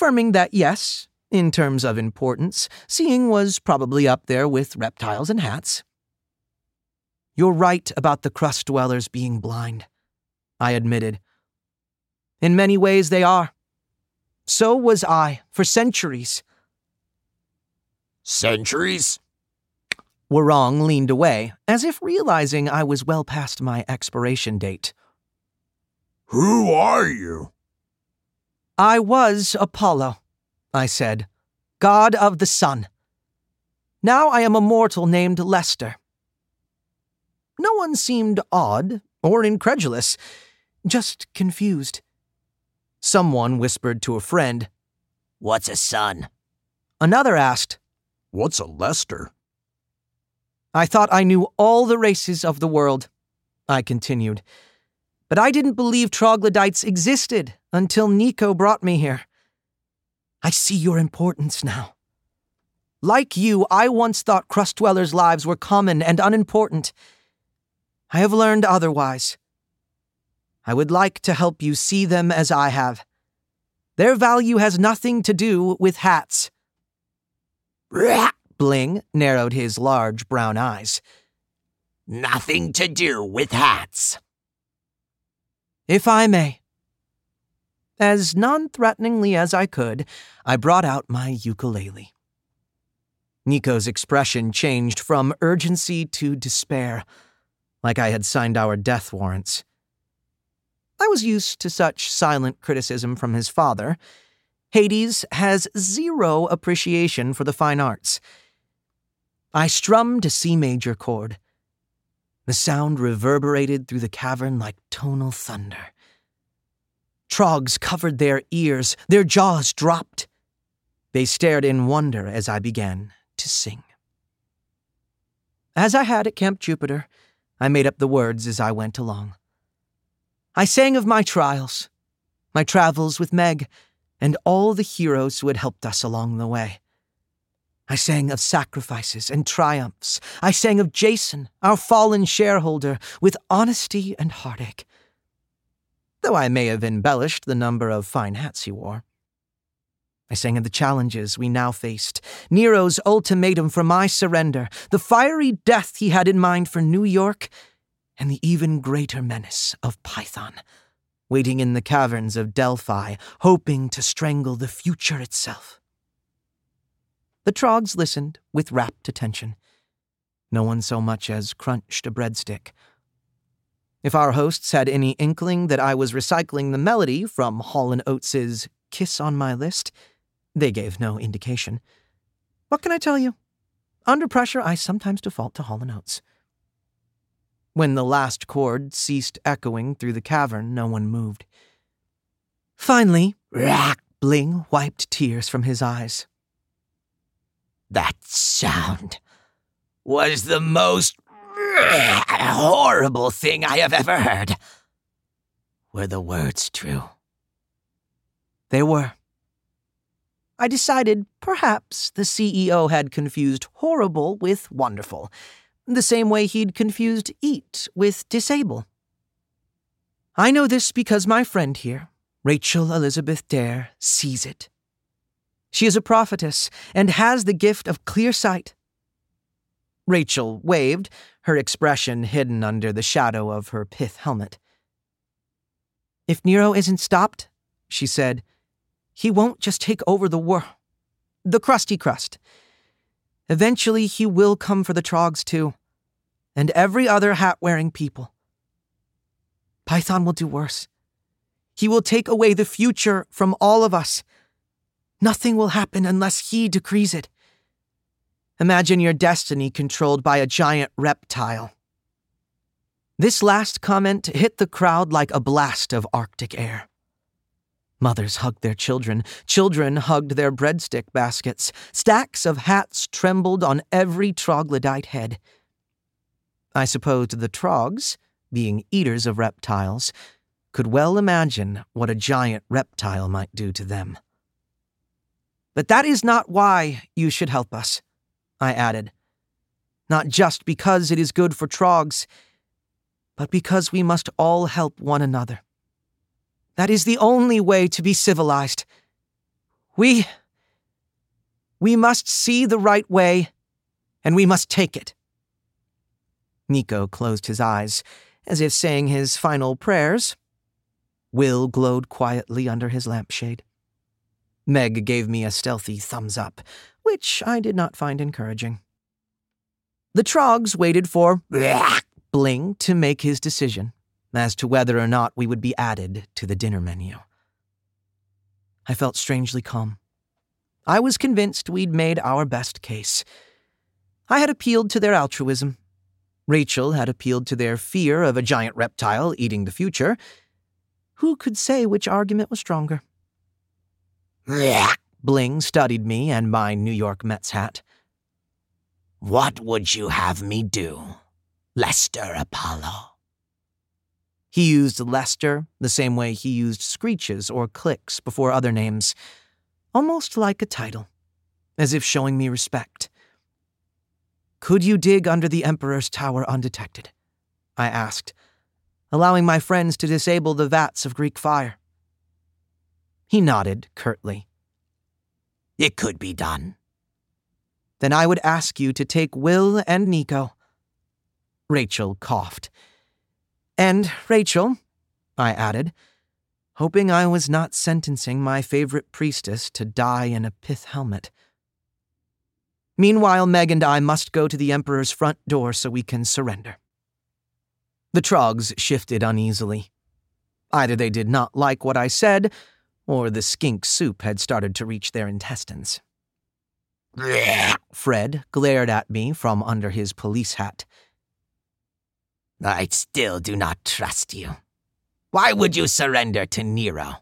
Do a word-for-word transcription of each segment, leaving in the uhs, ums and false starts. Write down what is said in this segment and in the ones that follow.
affirming that yes, in terms of importance, seeing was probably up there with reptiles and hats. You're right about the crust dwellers being blind, I admitted. In many ways they are. So was I, for centuries. Centuries? Warong leaned away, as if realizing I was well past my expiration date. Who are you? I was Apollo, I said, god of the sun. Now I am a mortal named Lester. No one seemed odd or incredulous, just confused. Someone whispered to a friend, What's a sun? Another asked, What's a Lester? I thought I knew all the races of the world, I continued. But I didn't believe troglodytes existed until Nico brought me here. I see your importance now. Like you, I once thought crust dwellers' lives were common and unimportant. I have learned otherwise. I would like to help you see them as I have. Their value has nothing to do with hats. Bling narrowed his large brown eyes. Nothing to do with hats. If I may. As non-threateningly as I could, I brought out my ukulele. Nico's expression changed from urgency to despair, like I had signed our death warrants. I was used to such silent criticism from his father. Hades has zero appreciation for the fine arts. I strummed a C major chord. The sound reverberated through the cavern like tonal thunder. Trogs covered their ears, their jaws dropped. They stared in wonder as I began to sing. As I had at Camp Jupiter, I made up the words as I went along. I sang of my trials, my travels with Meg, and all the heroes who had helped us along the way. I sang of sacrifices and triumphs. I sang of Jason, our fallen shareholder, with honesty and heartache. Though I may have embellished the number of fine hats he wore. I sang of the challenges we now faced, Nero's ultimatum for my surrender, the fiery death he had in mind for New York, and the even greater menace of Python, waiting in the caverns of Delphi, hoping to strangle the future itself. The trogs listened with rapt attention. No one so much as crunched a breadstick. If our hosts had any inkling that I was recycling the melody from Hall and Oates's Kiss on My List, they gave no indication. What can I tell you? Under pressure, I sometimes default to Hall and Oates. When the last chord ceased echoing through the cavern, no one moved. Finally, Bling wiped tears from his eyes. That sound was the most horrible thing I have ever heard. Were the words true? They were. I decided perhaps the C E O had confused horrible with wonderful, the same way he'd confused eat with disable. I know this because my friend here, Rachel Elizabeth Dare, sees it. She is a prophetess and has the gift of clear sight. Rachel waved, her expression hidden under the shadow of her pith helmet. If Nero isn't stopped, she said, he won't just take over the world, the crusty crust. Eventually he will come for the trogs too, and every other hat-wearing people. Python will do worse. He will take away the future from all of us. Nothing will happen unless he decrees it. Imagine your destiny controlled by a giant reptile. This last comment hit the crowd like a blast of Arctic air. Mothers hugged their children. Children hugged their breadstick baskets. Stacks of hats trembled on every troglodyte head. I supposed the trogs, being eaters of reptiles, could well imagine what a giant reptile might do to them. But that is not why you should help us, I added. Not just because it is good for trogs, but because we must all help one another. That is the only way to be civilized. We... We must see the right way, and we must take it. Nico closed his eyes, as if saying his final prayers. Will glowed quietly under his lampshade. Meg gave me a stealthy thumbs up, which I did not find encouraging. The Trogs waited for Bling to make his decision as to whether or not we would be added to the dinner menu. I felt strangely calm. I was convinced we'd made our best case. I had appealed to their altruism. Rachel had appealed to their fear of a giant reptile eating the future. Who could say which argument was stronger? Bling studied me and my New York Mets hat. What would you have me do, Lester Apollo? He used Lester the same way he used screeches or clicks before other names, almost like a title, as if showing me respect. Could you dig under the Emperor's tower undetected? I asked, allowing my friends to disable the vats of Greek fire. He nodded curtly. It could be done. Then I would ask you to take Will and Nico. Rachel coughed. And Rachel, I added, hoping I was not sentencing my favorite priestess to die in a pith helmet. Meanwhile, Meg and I must go to the Emperor's front door so we can surrender. The Trogs shifted uneasily. Either they did not like what I said, or the skink soup had started to reach their intestines. Fred glared at me from under his police hat. I still do not trust you. Why would you surrender to Nero?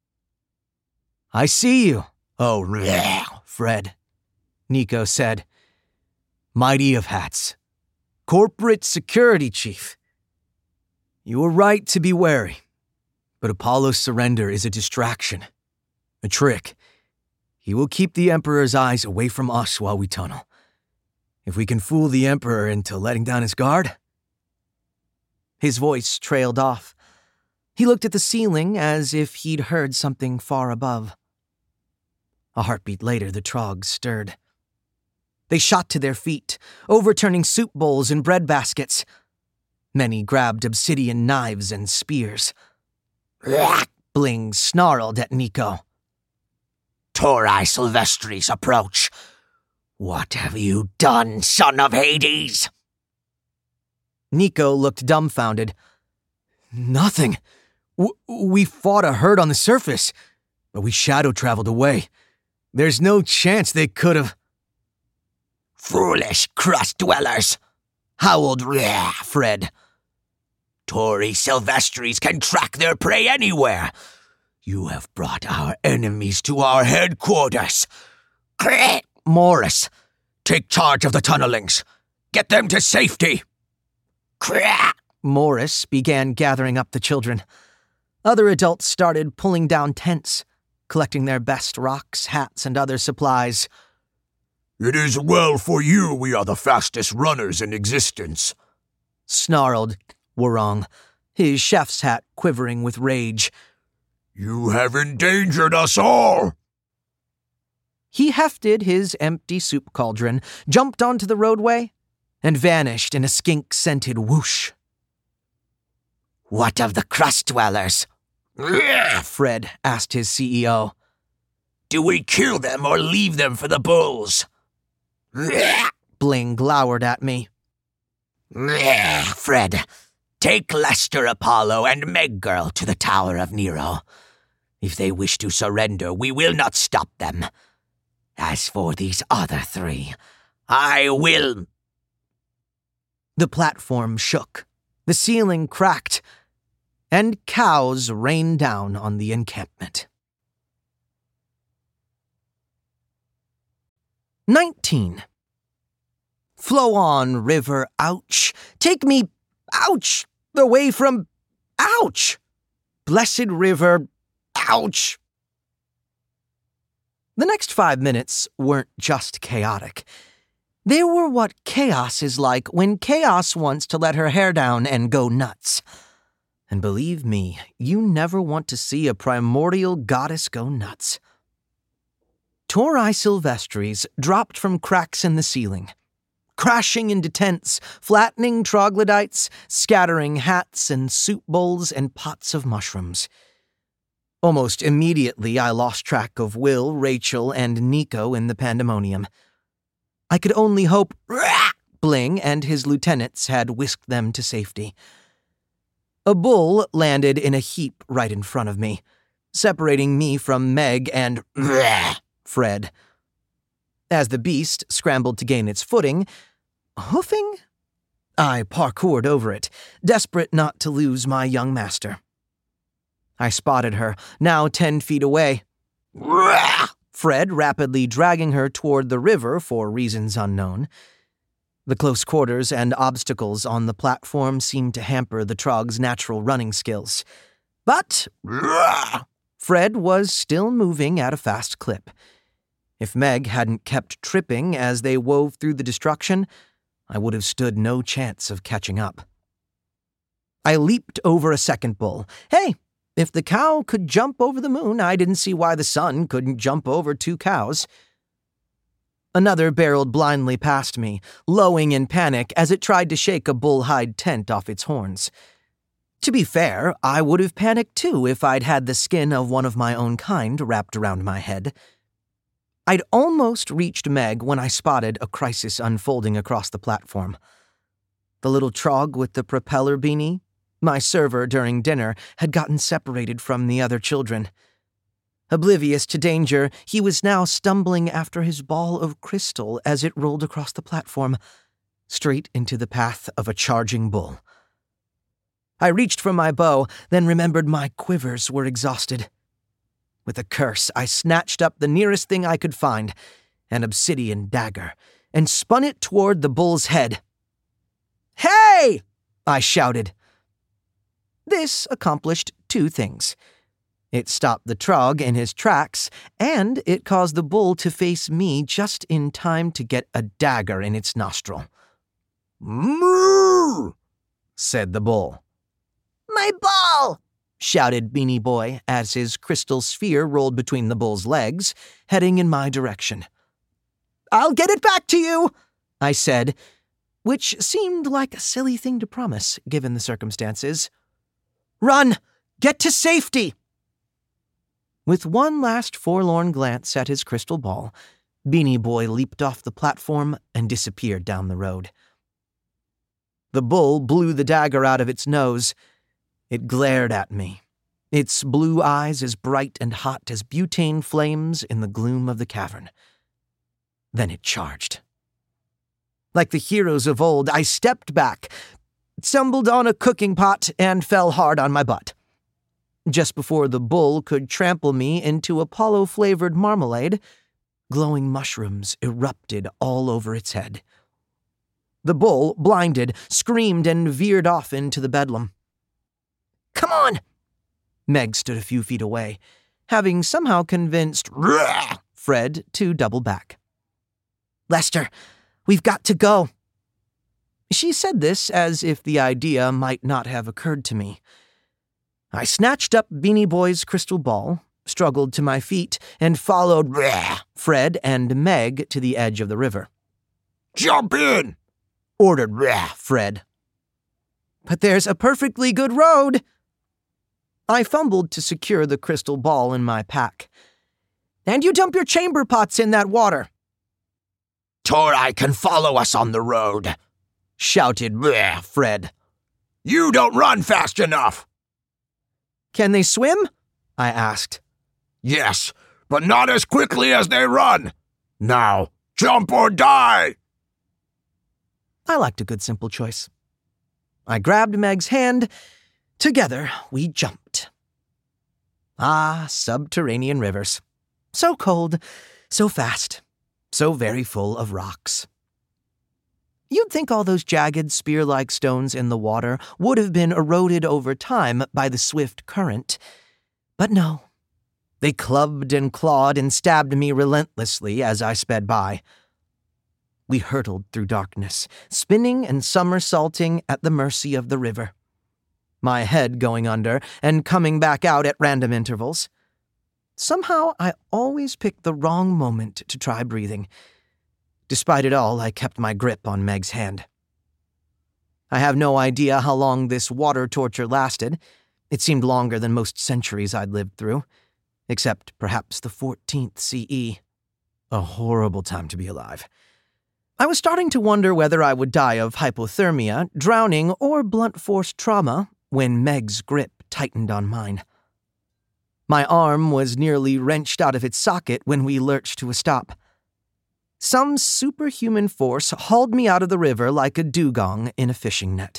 I see you. Oh, Fred, Nico said. Mighty of hats. Corporate security chief. You were right to be wary, but Apollo's surrender is a distraction, a trick. He will keep the Emperor's eyes away from us while we tunnel. If we can fool the Emperor into letting down his guard... His voice trailed off. He looked at the ceiling as if he'd heard something far above. A heartbeat later, the Trogs stirred. They shot to their feet, overturning soup bowls and bread baskets. Many grabbed obsidian knives and spears. Bling snarled at Nico. Tori Silvestris, approach. What have you done, son of Hades? Nico looked dumbfounded. Nothing. W- we fought a herd on the surface, but we shadow-traveled away. There's no chance they could have... Foolish crust-dwellers, howled Fred. Tori Silvestris can track their prey anywhere. You have brought our enemies to our headquarters. Morris, take charge of the tunnelings. Get them to safety. Morris began gathering up the children. Other adults started pulling down tents, collecting their best rocks, hats, and other supplies. It is well for you we are the fastest runners in existence, snarled Warong, his chef's hat quivering with rage. You have endangered us all! He hefted his empty soup cauldron, jumped onto the roadway, and vanished in a skink-scented whoosh. What of the crust-dwellers? Fred asked his C E O. Do we kill them or leave them for the bulls? Bling glowered at me. Fred, take Lester Apollo and Meg Girl to the Tower of Nero. If they wish to surrender, we will not stop them. As for these other three, I will... The platform shook, the ceiling cracked, and cows rained down on the encampment. Nineteen. Flow on, river, ouch. Take me, ouch, away from, ouch. Blessed river, ouch. The next five minutes weren't just chaotic. They were what chaos is like when chaos wants to let her hair down and go nuts. And believe me, you never want to see a primordial goddess go nuts. Tori Silvestris dropped from cracks in the ceiling, crashing into tents, flattening troglodytes, scattering hats and soup bowls and pots of mushrooms. Almost immediately, I lost track of Will, Rachel, and Nico in the pandemonium. I could only hope Bling and his lieutenants had whisked them to safety. A bull landed in a heap right in front of me, separating me from Meg and Fred. As the beast scrambled to gain its footing, hoofing? I parkoured over it, desperate not to lose my young master. I spotted her, now ten feet away. Fred rapidly dragging her toward the river for reasons unknown. The close quarters and obstacles on the platform seemed to hamper the Trog's natural running skills. But Fred was still moving at a fast clip. If Meg hadn't kept tripping as they wove through the destruction, I would have stood no chance of catching up. I leaped over a second bull. Hey, if the cow could jump over the moon, I didn't see why the sun couldn't jump over two cows. Another barreled blindly past me, lowing in panic as it tried to shake a bull-hide tent off its horns. To be fair, I would have panicked too if I'd had the skin of one of my own kind wrapped around my head. I'd almost reached Meg when I spotted a crisis unfolding across the platform. The little Trog with the propeller beanie, my server during dinner, had gotten separated from the other children. Oblivious to danger, he was now stumbling after his ball of crystal as it rolled across the platform, straight into the path of a charging bull. I reached for my bow, then remembered my quivers were exhausted. With a curse, I snatched up the nearest thing I could find, an obsidian dagger, and spun it toward the bull's head. "Hey!" I shouted. This accomplished two things. It stopped the Trog in his tracks, and it caused the bull to face me just in time to get a dagger in its nostril. "Moo!" said the bull. "My ball!" shouted Beanie Boy as his crystal sphere rolled between the bull's legs, heading in my direction. "I'll get it back to you," I said, which seemed like a silly thing to promise, given the circumstances. "Run! Get to safety!" With one last forlorn glance at his crystal ball, Beanie Boy leaped off the platform and disappeared down the road. The bull blew the dagger out of its nose. It glared at me, its blue eyes as bright and hot as butane flames in the gloom of the cavern. Then it charged. Like the heroes of old, I stepped back, stumbled on a cooking pot, and fell hard on my butt. Just before the bull could trample me into Apollo-flavored marmalade, glowing mushrooms erupted all over its head. The bull, blinded, screamed and veered off into the bedlam. "Come on!" Meg stood a few feet away, having somehow convinced Fred to double back. "Lester, we've got to go." She said this as if the idea might not have occurred to me. I snatched up Beanie Boy's crystal ball, struggled to my feet, and followed Fred and Meg to the edge of the river. "Jump in!" ordered Fred. "But there's a perfectly good road." I fumbled to secure the crystal ball in my pack. "And you dump your chamber pots in that water." "Tori can follow us on the road," shouted Fred. "You don't run fast enough." "Can they swim?" I asked. "Yes, but not as quickly as they run. Now, jump or die." I liked a good simple choice. I grabbed Meg's hand. Together, we jumped. Ah, subterranean rivers. So cold, so fast, so very full of rocks. You'd think all those jagged, spear-like stones in the water would have been eroded over time by the swift current. But no. They clubbed and clawed and stabbed me relentlessly as I sped by. We hurtled through darkness, spinning and somersaulting at the mercy of the river. My head going under and coming back out at random intervals. Somehow, I always picked the wrong moment to try breathing. Despite it all, I kept my grip on Meg's hand. I have no idea how long this water torture lasted. It seemed longer than most centuries I'd lived through, except perhaps the fourteenth C E. A horrible time to be alive. I was starting to wonder whether I would die of hypothermia, drowning, or blunt force trauma when Meg's grip tightened on mine. My arm was nearly wrenched out of its socket when we lurched to a stop. Some superhuman force hauled me out of the river like a dugong in a fishing net.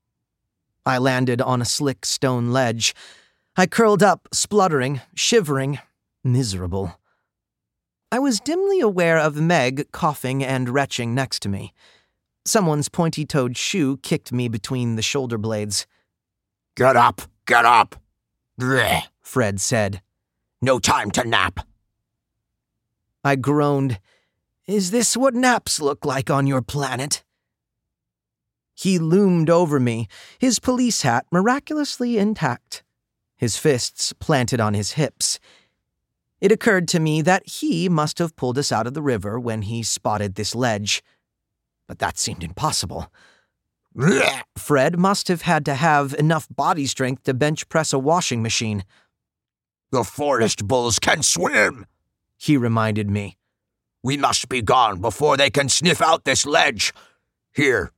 I landed on a slick stone ledge. I curled up, spluttering, shivering, miserable. I was dimly aware of Meg coughing and retching next to me. Someone's pointy-toed shoe kicked me between the shoulder blades. Get up, get up, Bleh, Fred said. No time to nap. I groaned. Is this what naps look like on your planet? He loomed over me, his police hat miraculously intact, his fists planted on his hips. It occurred to me that he must have pulled us out of the river when he spotted this ledge. But that seemed impossible. Bleh. Fred must have had to have enough body strength to bench press a washing machine. The forest bulls can swim, He reminded me. We must be gone before they can sniff out this ledge. Here.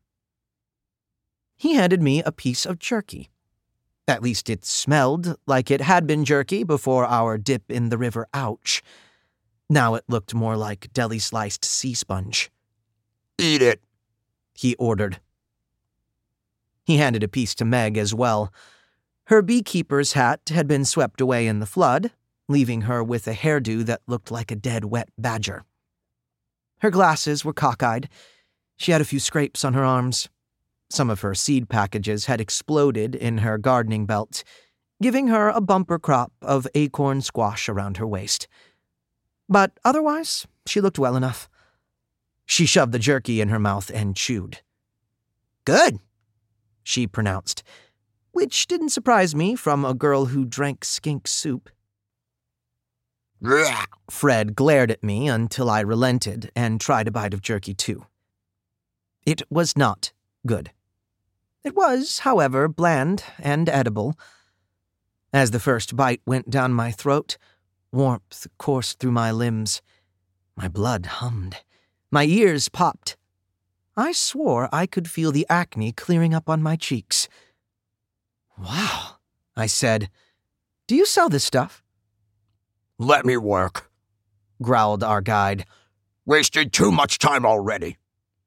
He handed me a piece of jerky. At least it smelled like it had been jerky before our dip in the river ouch. Now it looked more like deli-sliced sea sponge. Eat it, He ordered. He handed a piece to Meg as well. Her beekeeper's hat had been swept away in the flood, leaving her with a hairdo that looked like a dead wet badger. Her glasses were cockeyed. She had a few scrapes on her arms. Some of her seed packages had exploded in her gardening belt, giving her a bumper crop of acorn squash around her waist. But otherwise, she looked well enough. She shoved the jerky in her mouth and chewed. Good, she pronounced, which didn't surprise me from a girl who drank skink soup. Bleh. Fred glared at me until I relented and tried a bite of jerky too. It was not good. It was, however, bland and edible. As the first bite went down my throat, warmth coursed through my limbs. My blood hummed. My ears popped. I swore I could feel the acne clearing up on my cheeks. Wow, I said. Do you sell this stuff? Let me work, Growled our guide. Wasted too much time already.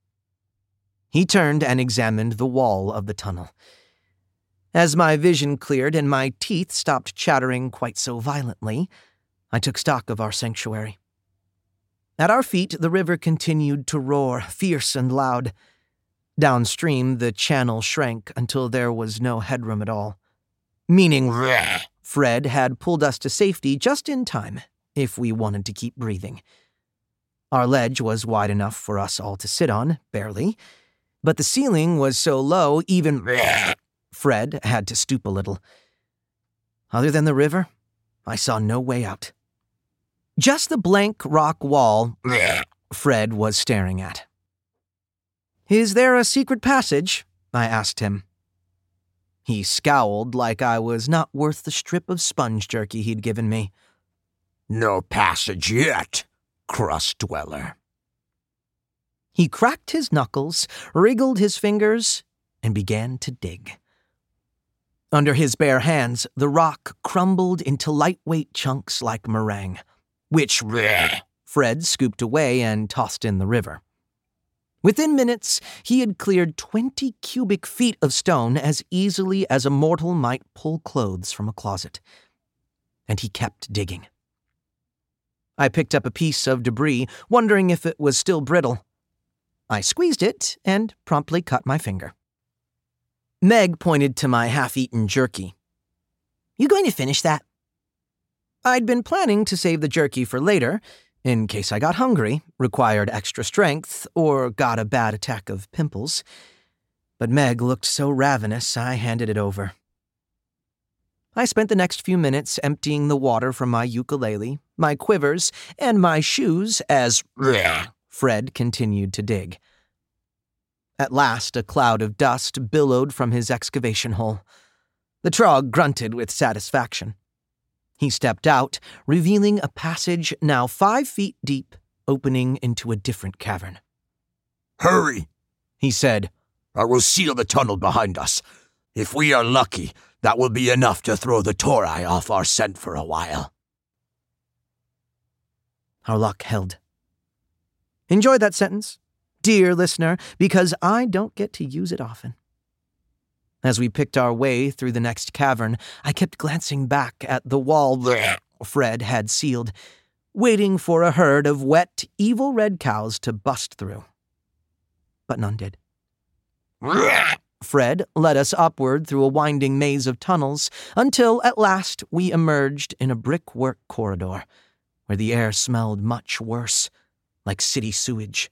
He turned and examined the wall of the tunnel. As my vision cleared and my teeth stopped chattering quite so violently, I took stock of our sanctuary. At our feet, the river continued to roar, fierce and loud. Downstream, the channel shrank until there was no headroom at all. Meaning, Bleh. Fred had pulled us to safety just in time, if we wanted to keep breathing. Our ledge was wide enough for us all to sit on, barely, but the ceiling was so low even Bleh. Fred had to stoop a little. Other than the river, I saw no way out. Just the blank rock wall Bleh. Fred was staring at. Is there a secret passage? I asked him. He scowled like I was not worth the strip of sponge jerky he'd given me. No passage yet, crust dweller. He cracked his knuckles, wriggled his fingers, and began to dig. Under his bare hands, the rock crumbled into lightweight chunks like meringue, which Bleh. Fred scooped away and tossed in the river. Within minutes, he had cleared twenty cubic feet of stone as easily as a mortal might pull clothes from a closet. And he kept digging. I picked up a piece of debris, wondering if it was still brittle. I squeezed it and promptly cut my finger. Meg pointed to my half-eaten jerky. You going to finish that? I'd been planning to save the jerky for later, in case I got hungry, required extra strength, or got a bad attack of pimples. But Meg looked so ravenous, I handed it over. I spent the next few minutes emptying the water from my ukulele, my quivers, and my shoes as Fred continued to dig. At last, a cloud of dust billowed from his excavation hole. The Trogg grunted with satisfaction. He stepped out, revealing a passage now five feet deep, opening into a different cavern. "Hurry," he said. "I will seal the tunnel behind us. If we are lucky, that will be enough to throw the Tori off our scent for a while." Our luck held. Enjoy that sentence, dear listener, because I don't get to use it often. As we picked our way through the next cavern, I kept glancing back at the wall Fred had sealed, waiting for a herd of wet, evil red cows to bust through. But none did. Fred led us upward through a winding maze of tunnels until at last we emerged in a brickwork corridor where the air smelled much worse, like city sewage.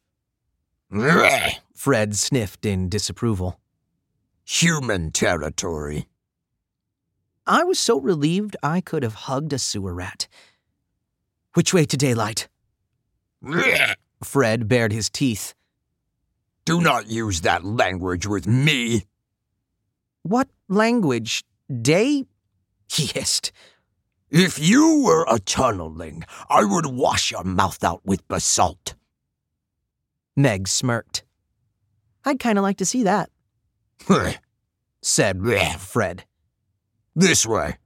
Fred sniffed in disapproval. "Human territory." I was so relieved I could have hugged a sewer rat. "Which way to daylight?" Fred bared his teeth. "Do not use that language with me." "What language? Day?" he hissed. "If you were a tunneling, I would wash your mouth out with basalt." Meg smirked. "I'd kind of like to see that," said Fred. "This way."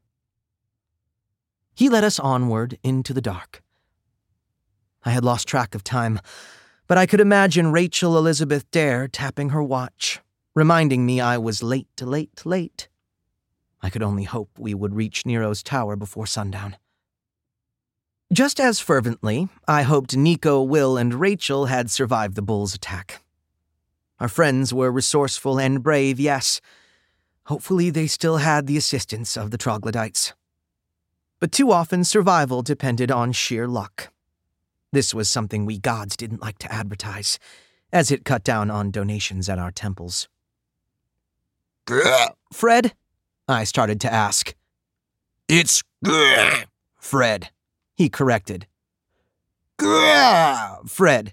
He led us onward into the dark. I had lost track of time, but I could imagine Rachel Elizabeth Dare tapping her watch, reminding me I was late, late, late. I could only hope we would reach Nero's tower before sundown. Just as fervently, I hoped Nico, Will, and Rachel had survived the bull's attack. Our friends were resourceful and brave, yes. Hopefully they still had the assistance of the troglodytes. But too often survival depended on sheer luck. This was something we gods didn't like to advertise, as it cut down on donations at our temples. "Fred?" I started to ask. "It's Fred," he corrected. Fred.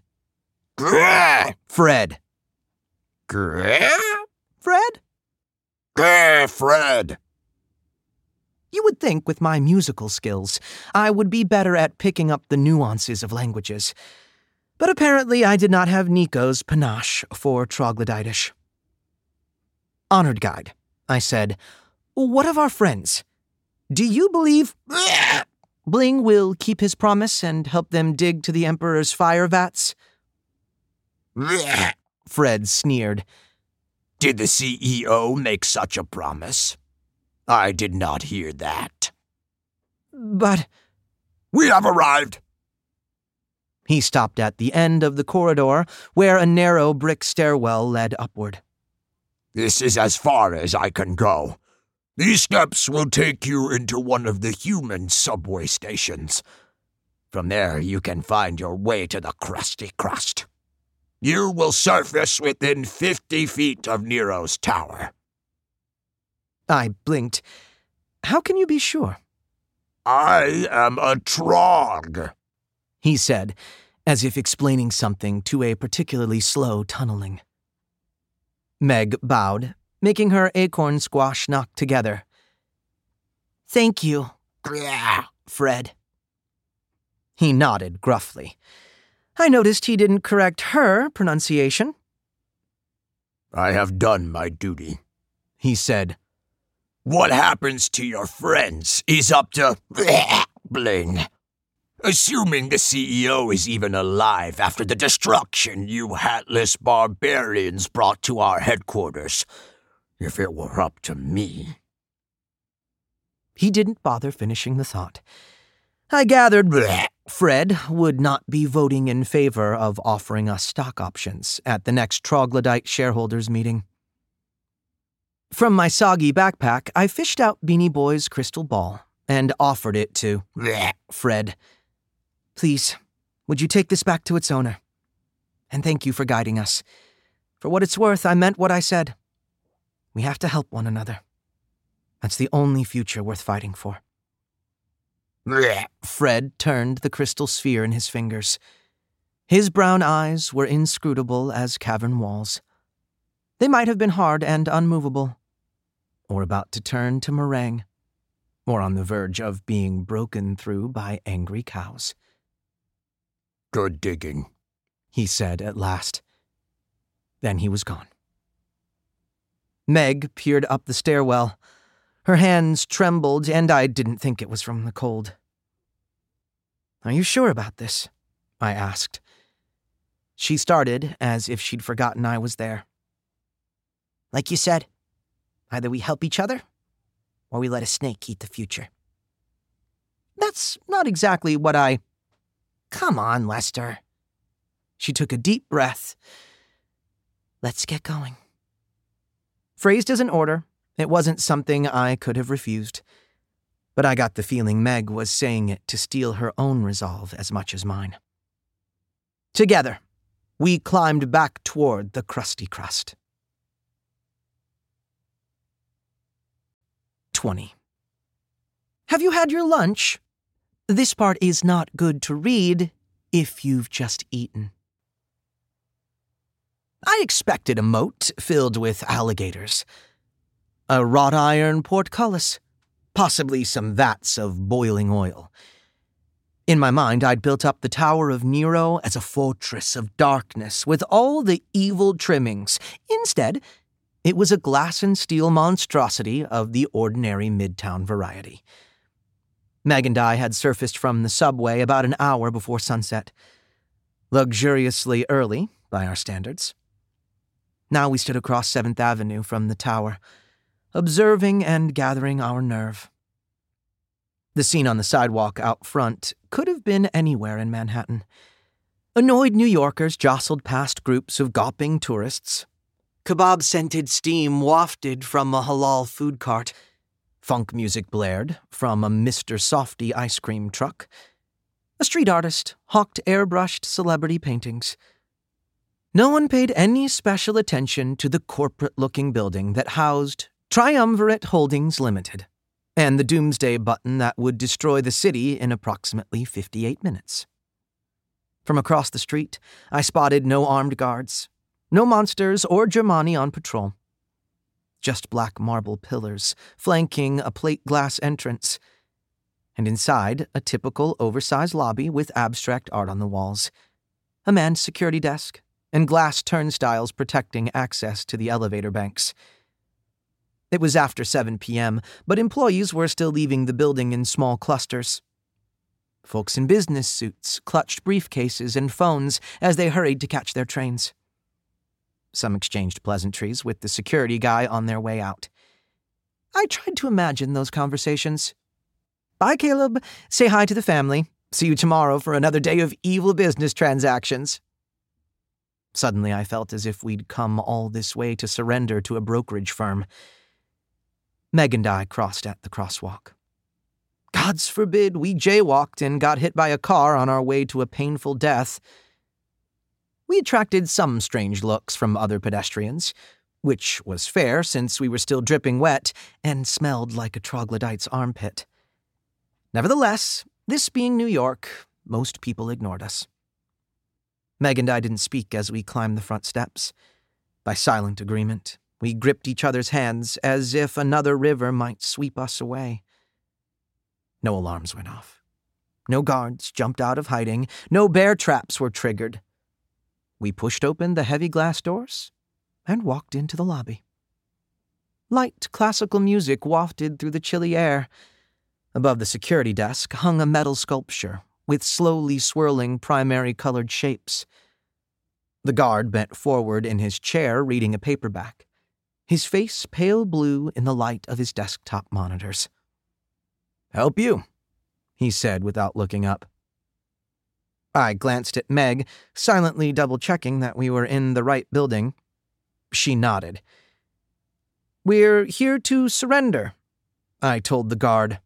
Fred. Fred? Fred. You would think with my musical skills, I would be better at picking up the nuances of languages. But apparently I did not have Nico's panache for troglodytish. "Honored guide," I said, "what of our friends? Do you believe Bling will keep his promise and help them dig to the Emperor's fire vats?" Fred sneered. "Did the C E O make such a promise? I did not hear that." "But—" "We have arrived." He stopped at the end of the corridor, where a narrow brick stairwell led upward. "This is as far as I can go. These steps will take you into one of the human subway stations. From there, you can find your way to the Krusty Krust. You will surface within fifty feet of Nero's tower." I blinked. "How can you be sure?" "I am a Trogg," he said, as if explaining something to a particularly slow tunneling. Meg bowed, making her acorn squash knock together. "Thank you, Fred." He nodded gruffly. I noticed he didn't correct her pronunciation. "I have done my duty," he said. "What happens to your friends is up to Bling. Assuming the C E O is even alive after the destruction you hatless barbarians brought to our headquarters. If it were up to me." He didn't bother finishing the thought. I gathered Fred would not be voting in favor of offering us stock options at the next troglodyte shareholders meeting. From my soggy backpack, I fished out Beanie Boy's crystal ball and offered it to Fred. "Please, would you take this back to its owner? And thank you for guiding us. For what it's worth, I meant what I said. We have to help one another. That's the only future worth fighting for. Fred turned the crystal sphere in his fingers. His brown eyes were inscrutable as cavern walls. They might have been hard and unmovable, or about to turn to meringue, or on the verge of being broken through by angry cows. Good digging, he said at last. Then he was gone. Meg peered up the stairwell. Her hands trembled, and I didn't think it was from the cold. Are you sure about this? I asked. She started as if she'd forgotten I was there. Like you said, either we help each other, or we let a snake eat the future. That's not exactly what I... Come on, Lester. She took a deep breath. Let's get going. Phrased as an order, it wasn't something I could have refused, but I got the feeling Meg was saying it to steel her own resolve as much as mine. Together, we climbed back toward the crusty crust. twenty. Have you had your lunch? This part is not good to read if you've just eaten. I expected a moat filled with alligators, a wrought iron portcullis, possibly some vats of boiling oil. In my mind, I'd built up the Tower of Nero as a fortress of darkness with all the evil trimmings. Instead, it was a glass and steel monstrosity of the ordinary midtown variety. Meg and I had surfaced from the subway about an hour before sunset. Luxuriously early, by our standards. Now we stood across seventh Avenue from the tower, observing and gathering our nerve. The scene on the sidewalk out front could have been anywhere in Manhattan. Annoyed New Yorkers jostled past groups of gawping tourists. Kebab-scented steam wafted from a halal food cart. Funk music blared from a Mister Softy ice cream truck. A street artist hawked airbrushed celebrity paintings. No one paid any special attention to the corporate-looking building that housed Triumvirate Holdings Limited and the doomsday button that would destroy the city in approximately fifty-eight minutes. From across the street, I spotted no armed guards, no monsters or Germani on patrol. Just black marble pillars flanking a plate glass entrance, and inside a typical oversized lobby with abstract art on the walls, a manned security desk, and glass turnstiles protecting access to the elevator banks. It was after seven p.m., but employees were still leaving the building in small clusters. Folks in business suits clutched briefcases and phones as they hurried to catch their trains. Some exchanged pleasantries with the security guy on their way out. I tried to imagine those conversations. Bye, Caleb. Say hi to the family. See you tomorrow for another day of evil business transactions. Suddenly I felt as if we'd come all this way to surrender to a brokerage firm. Meg and I crossed at the crosswalk. Gods forbid we jaywalked and got hit by a car on our way to a painful death. We attracted some strange looks from other pedestrians, which was fair since we were still dripping wet and smelled like a troglodyte's armpit. Nevertheless, this being New York, most people ignored us. Meg and I didn't speak as we climbed the front steps. By silent agreement, we gripped each other's hands as if another river might sweep us away. No alarms went off. No guards jumped out of hiding. No bear traps were triggered. We pushed open the heavy glass doors and walked into the lobby. Light classical music wafted through the chilly air. Above the security desk hung a metal sculpture with slowly swirling primary-colored shapes. The guard bent forward in his chair reading a paperback, his face pale blue in the light of his desktop monitors. "Help you," he said without looking up. I glanced at Meg, silently double-checking that we were in the right building. She nodded. "We're here to surrender," I told the guard.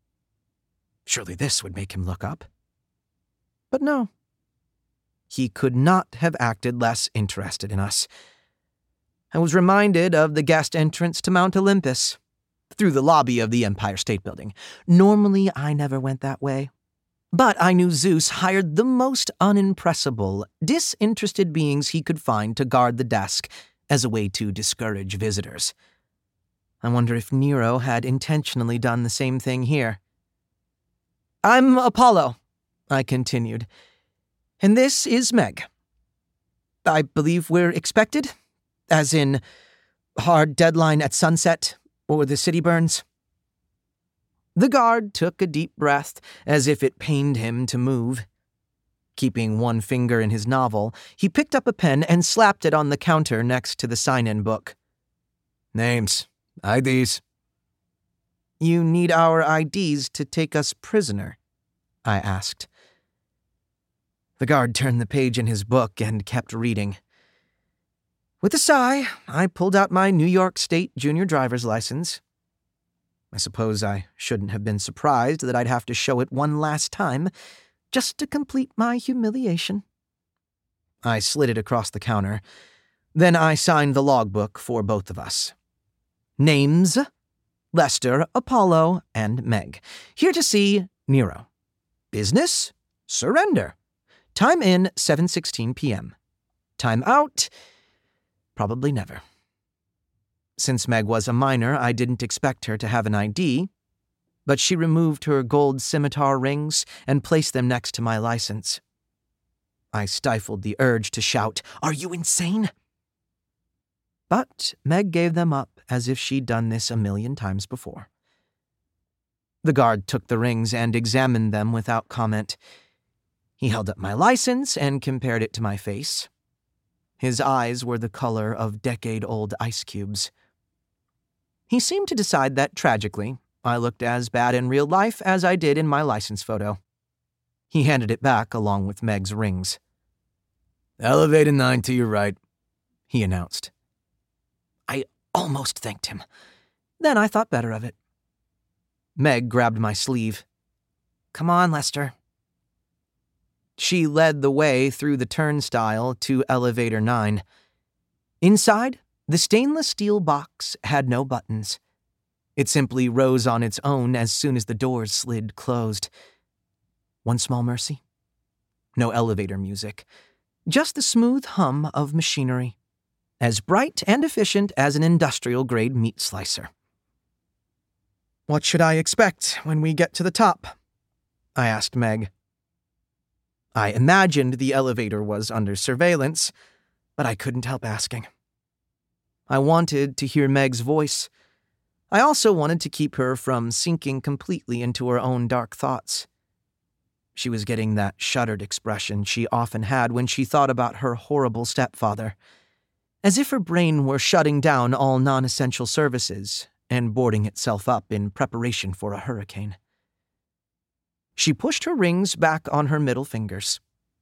Surely this would make him look up. But no. He could not have acted less interested in us. I was reminded of the guest entrance to Mount Olympus, through the lobby of the Empire State Building. Normally, I never went that way. But I knew Zeus hired the most unimpressible, disinterested beings he could find to guard the desk as a way to discourage visitors. I wonder if Nero had intentionally done the same thing here. "I'm Apollo," I continued, "and this is Meg. I believe we're expected, as in hard deadline at sunset or the city burns." The guard took a deep breath, as if it pained him to move. Keeping one finger in his novel, he picked up a pen and slapped it on the counter next to the sign-in book. "Names. I Ds." "You need our I Ds to take us prisoner?" I asked. The guard turned the page in his book and kept reading. With a sigh, I pulled out my New York State junior driver's license. I suppose I shouldn't have been surprised that I'd have to show it one last time, just to complete my humiliation. I slid it across the counter. Then I signed the logbook for both of us. Names: Lester, Apollo, and Meg. Here to see Nero. Business: surrender. Time in, seven sixteen p.m. Time out: probably never. Since Meg was a minor, I didn't expect her to have an I D, but she removed her gold scimitar rings and placed them next to my license. I stifled the urge to shout, "Are you insane?" But Meg gave them up as if she'd done this a million times before. The guard took the rings and examined them without comment. He held up my license and compared it to my face. His eyes were the color of decade-old ice cubes. He seemed to decide that, tragically, I looked as bad in real life as I did in my license photo. He handed it back along with Meg's rings. "Elevator nine to your right," he announced. I almost thanked him. Then I thought better of it. Meg grabbed my sleeve. "Come on, Lester." She led the way through the turnstile to elevator nine. Inside, the stainless steel box had no buttons. It simply rose on its own as soon as the doors slid closed. One small mercy. No elevator music. Just the smooth hum of machinery. As bright and efficient as an industrial-grade meat slicer. "What should I expect when we get to the top?" I asked Meg. I imagined the elevator was under surveillance, but I couldn't help asking. I wanted to hear Meg's voice. I also wanted to keep her from sinking completely into her own dark thoughts. She was getting that shuddered expression she often had when she thought about her horrible stepfather, as if her brain were shutting down all non-essential services and boarding itself up in preparation for a hurricane. She pushed her rings back on her middle fingers.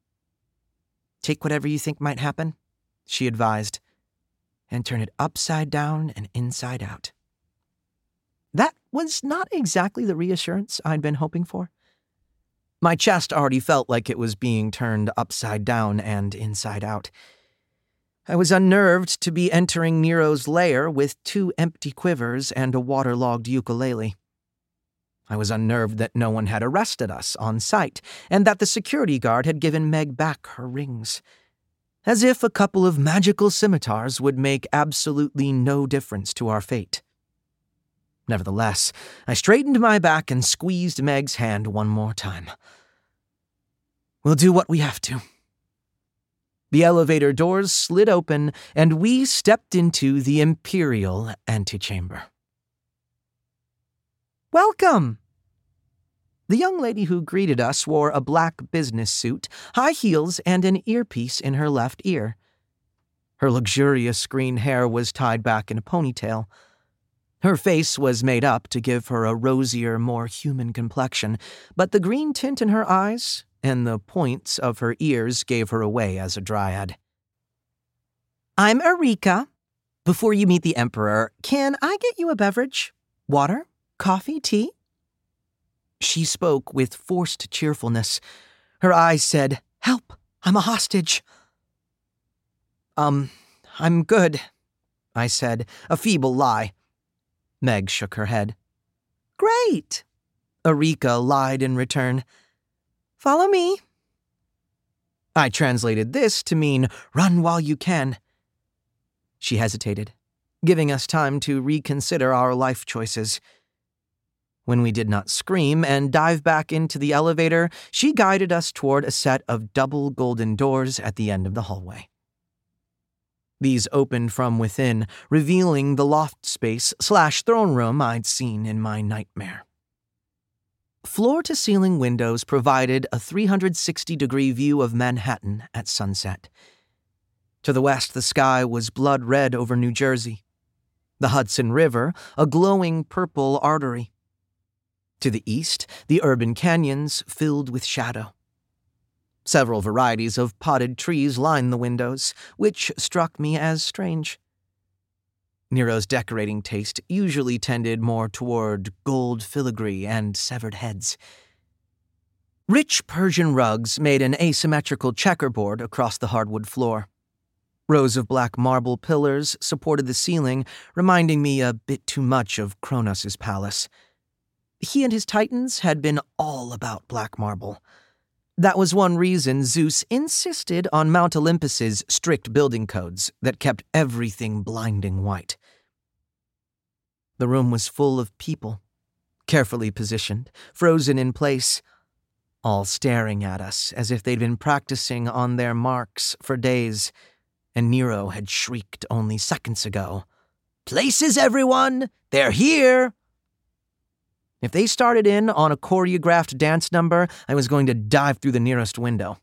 "Take whatever you think might happen," she advised, "and turn it upside down and inside out." That was not exactly the reassurance I'd been hoping for. My chest already felt like it was being turned upside down and inside out. I was unnerved to be entering Nero's lair with two empty quivers and a waterlogged ukulele. I was unnerved that no one had arrested us on sight, and that the security guard had given Meg back her rings. As if a couple of magical scimitars would make absolutely no difference to our fate. Nevertheless, I straightened my back and squeezed Meg's hand one more time. "We'll do what we have to." The elevator doors slid open, and we stepped into the Imperial antechamber. "Welcome!" The young lady who greeted us wore a black business suit, high heels, and an earpiece in her left ear. Her luxurious green hair was tied back in a ponytail. Her face was made up to give her a rosier, more human complexion, but the green tint in her eyes and the points of her ears gave her away as a dryad. "I'm Erika. Before you meet the Emperor, can I get you a beverage? Water? Coffee? Tea?" She spoke with forced cheerfulness. Her eyes said, "Help, I'm a hostage." Um, I'm good," I said, a feeble lie. Meg shook her head. Great, Erika lied in return. Follow me. I translated this to mean run while you can. She hesitated, giving us time to reconsider our life choices. When we did not scream and dive back into the elevator, she guided us toward a set of double golden doors at the end of the hallway. These opened from within, revealing the loft space slash throne room I'd seen in my nightmare. Floor-to-ceiling windows provided a three hundred sixty degree view of Manhattan at sunset. To the west, the sky was blood red over New Jersey. The Hudson River, a glowing purple artery. To the east, the urban canyons filled with shadow. Several varieties of potted trees lined the windows, which struck me as strange. Nero's decorating taste usually tended more toward gold filigree and severed heads. Rich Persian rugs made an asymmetrical checkerboard across the hardwood floor. Rows of black marble pillars supported the ceiling, reminding me a bit too much of Kronos' palace. He and his titans had been all about black marble. That was one reason Zeus insisted on Mount Olympus's strict building codes that kept everything blinding white. The room was full of people, carefully positioned, frozen in place, all staring at us as if they'd been practicing on their marks for days, and Nero had shrieked only seconds ago, "Places, everyone! They're here!" If they started in on a choreographed dance number, I was going to dive through the nearest window.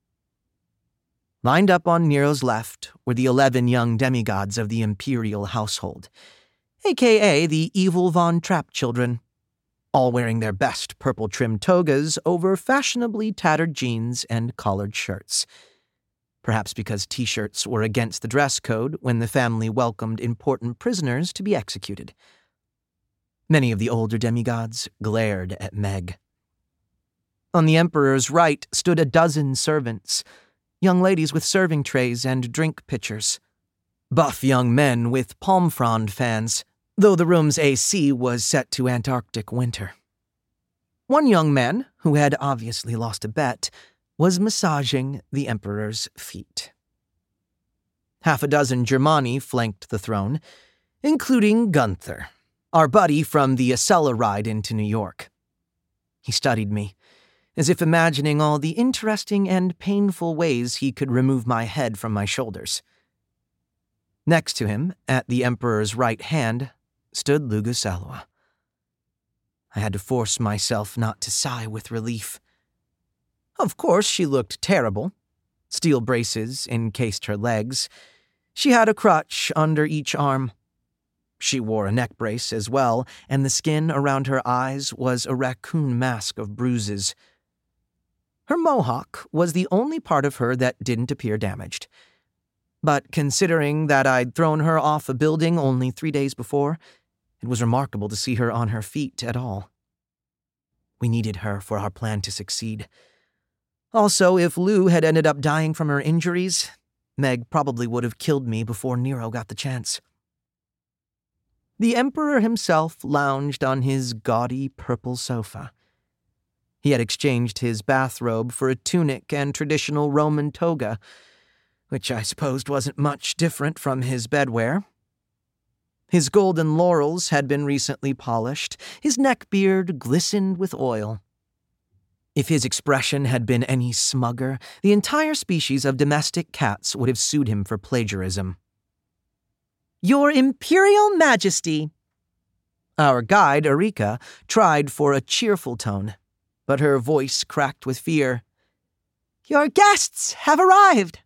Lined up on Nero's left were the eleven young demigods of the imperial household, a k a the evil Von Trapp children, all wearing their best purple-trimmed togas over fashionably tattered jeans and collared shirts. Perhaps because t-shirts were against the dress code when the family welcomed important prisoners to be executed. Many of the older demigods glared at Meg. On the Emperor's right stood a dozen servants, young ladies with serving trays and drink pitchers, buff young men with palm frond fans, though the room's A C was set to Antarctic winter. One young man, who had obviously lost a bet, was massaging the Emperor's feet. Half a dozen Germani flanked the throne, including Gunther, our buddy from the Acela ride into New York. He studied me, as if imagining all the interesting and painful ways he could remove my head from my shoulders. Next to him, at the Emperor's right hand, stood Lugusalua. I had to force myself not to sigh with relief. Of course, she looked terrible. Steel braces encased her legs. She had a crutch under each arm. She wore a neck brace as well, and the skin around her eyes was a raccoon mask of bruises. Her mohawk was the only part of her that didn't appear damaged. But considering that I'd thrown her off a building only three days before, it was remarkable to see her on her feet at all. We needed her for our plan to succeed. Also, if Lou had ended up dying from her injuries, Meg probably would have killed me before Nero got the chance. The Emperor himself lounged on his gaudy purple sofa. He had exchanged his bathrobe for a tunic and traditional Roman toga, which I supposed wasn't much different from his bedwear. His golden laurels had been recently polished. His neckbeard glistened with oil. If his expression had been any smugger, the entire species of domestic cats would have sued him for plagiarism. "Your Imperial Majesty!" Our guide, Erika, tried for a cheerful tone, but her voice cracked with fear. "Your guests have arrived!"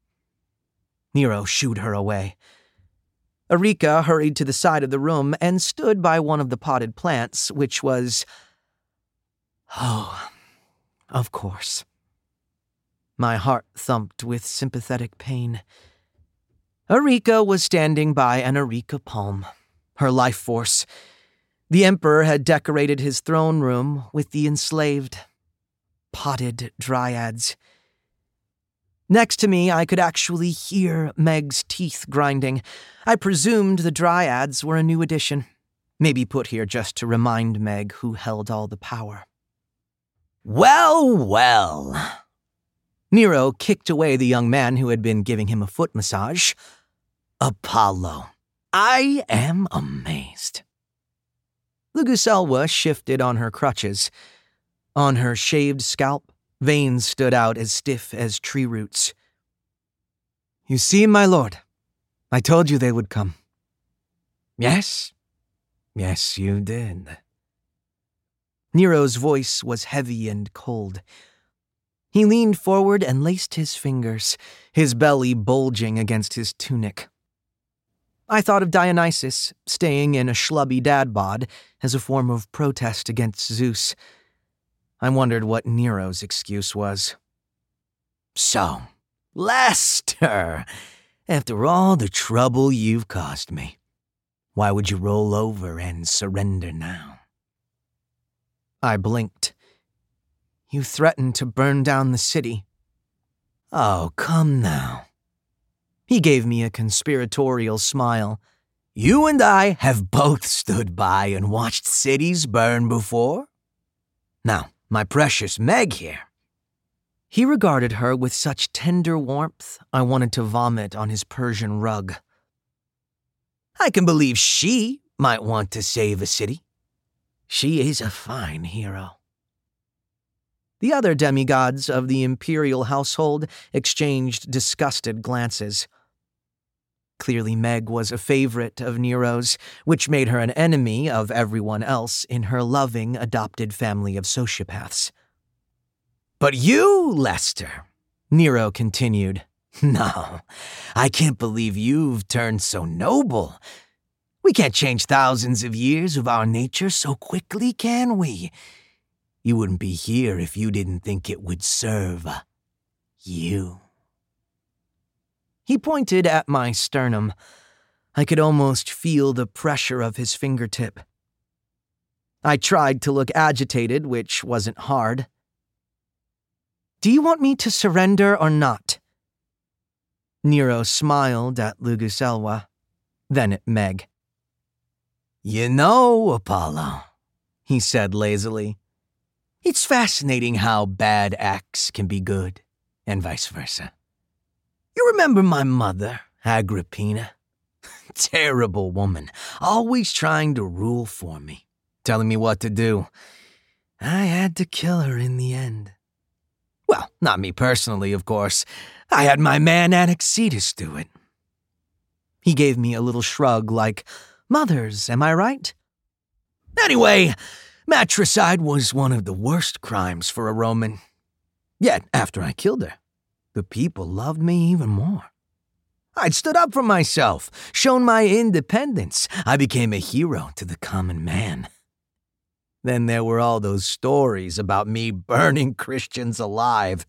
Nero shooed her away. Erika hurried to the side of the room and stood by one of the potted plants, which was... Oh, of course. My heart thumped with sympathetic pain. Erika was standing by an Erika palm, her life force. The Emperor had decorated his throne room with the enslaved, potted dryads. Next to me, I could actually hear Meg's teeth grinding. I presumed the dryads were a new addition, maybe put here just to remind Meg who held all the power. Well, well. Nero kicked away the young man who had been giving him a foot massage. Apollo, I am amazed. Luguselwa shifted on her crutches. On her shaved scalp, veins stood out as stiff as tree roots. You see, my lord, I told you they would come. Yes, yes, you did. Nero's voice was heavy and cold. He leaned forward and laced his fingers, his belly bulging against his tunic. I thought of Dionysus staying in a schlubby dad bod as a form of protest against Zeus. I wondered what Nero's excuse was. So, Lester, after all the trouble you've caused me, why would you roll over and surrender now? I blinked. You threatened to burn down the city. Oh, come now. He gave me a conspiratorial smile. You and I have both stood by and watched cities burn before. Now, my precious Meg here. He regarded her with such tender warmth, I wanted to vomit on his Persian rug. I can believe she might want to save a city. She is a fine hero. The other demigods of the imperial household exchanged disgusted glances. Clearly Meg was a favorite of Nero's, which made her an enemy of everyone else in her loving adopted family of sociopaths. But you, Lester, Nero continued, no, I can't believe you've turned so noble. We can't change thousands of years of our nature so quickly, can we? You wouldn't be here if you didn't think it would serve you. He pointed at my sternum. I could almost feel the pressure of his fingertip. I tried to look agitated, which wasn't hard. Do you want me to surrender or not? Nero smiled at Luguselwa, then at Meg. You know, Apollo, he said lazily, it's fascinating how bad acts can be good, and vice versa. You remember my mother, Agrippina? Terrible woman, always trying to rule for me, telling me what to do. I had to kill her in the end. Well, not me personally, of course. I had my man Anaxagoras do it. He gave me a little shrug like, mothers, am I right? Anyway, matricide was one of the worst crimes for a Roman. Yet, after I killed her, the people loved me even more. I'd stood up for myself, shown my independence. I became a hero to the common man. Then there were all those stories about me burning Christians alive.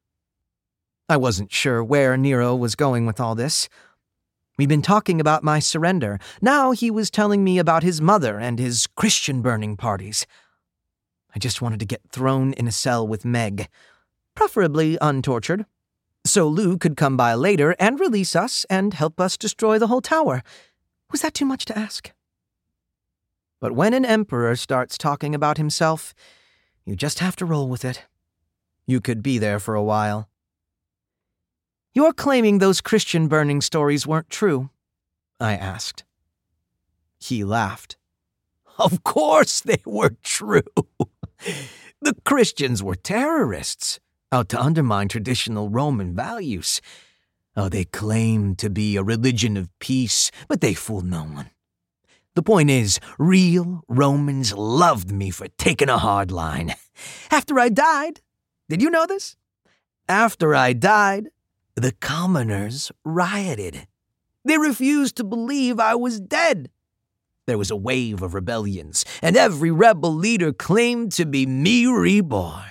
I wasn't sure where Nero was going with all this. We'd been talking about my surrender. Now he was telling me about his mother and his Christian burning parties. I just wanted to get thrown in a cell with Meg, preferably untortured, so Lou could come by later and release us and help us destroy the whole tower. Was that too much to ask? But when an emperor starts talking about himself, you just have to roll with it. You could be there for a while. You're claiming those Christian burning stories weren't true? I asked. He laughed. Of course they were true. The Christians were terrorists, out to undermine traditional Roman values. Oh, they claimed to be a religion of peace, but they fooled no one. The point is, real Romans loved me for taking a hard line. After I died, did you know this? After I died, the commoners rioted. They refused to believe I was dead. There was a wave of rebellions, and every rebel leader claimed to be me reborn.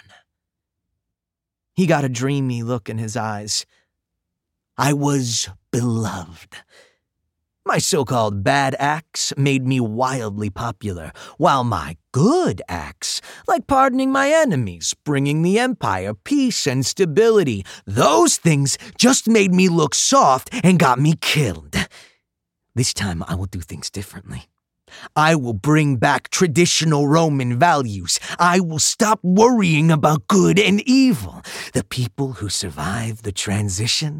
He got a dreamy look in his eyes. I was beloved. My so-called bad acts made me wildly popular, while my good acts, like pardoning my enemies, bringing the empire peace and stability, those things just made me look soft and got me killed. This time I will do things differently. I will bring back traditional Roman values. I will stop worrying about good and evil. The people who survive the transition,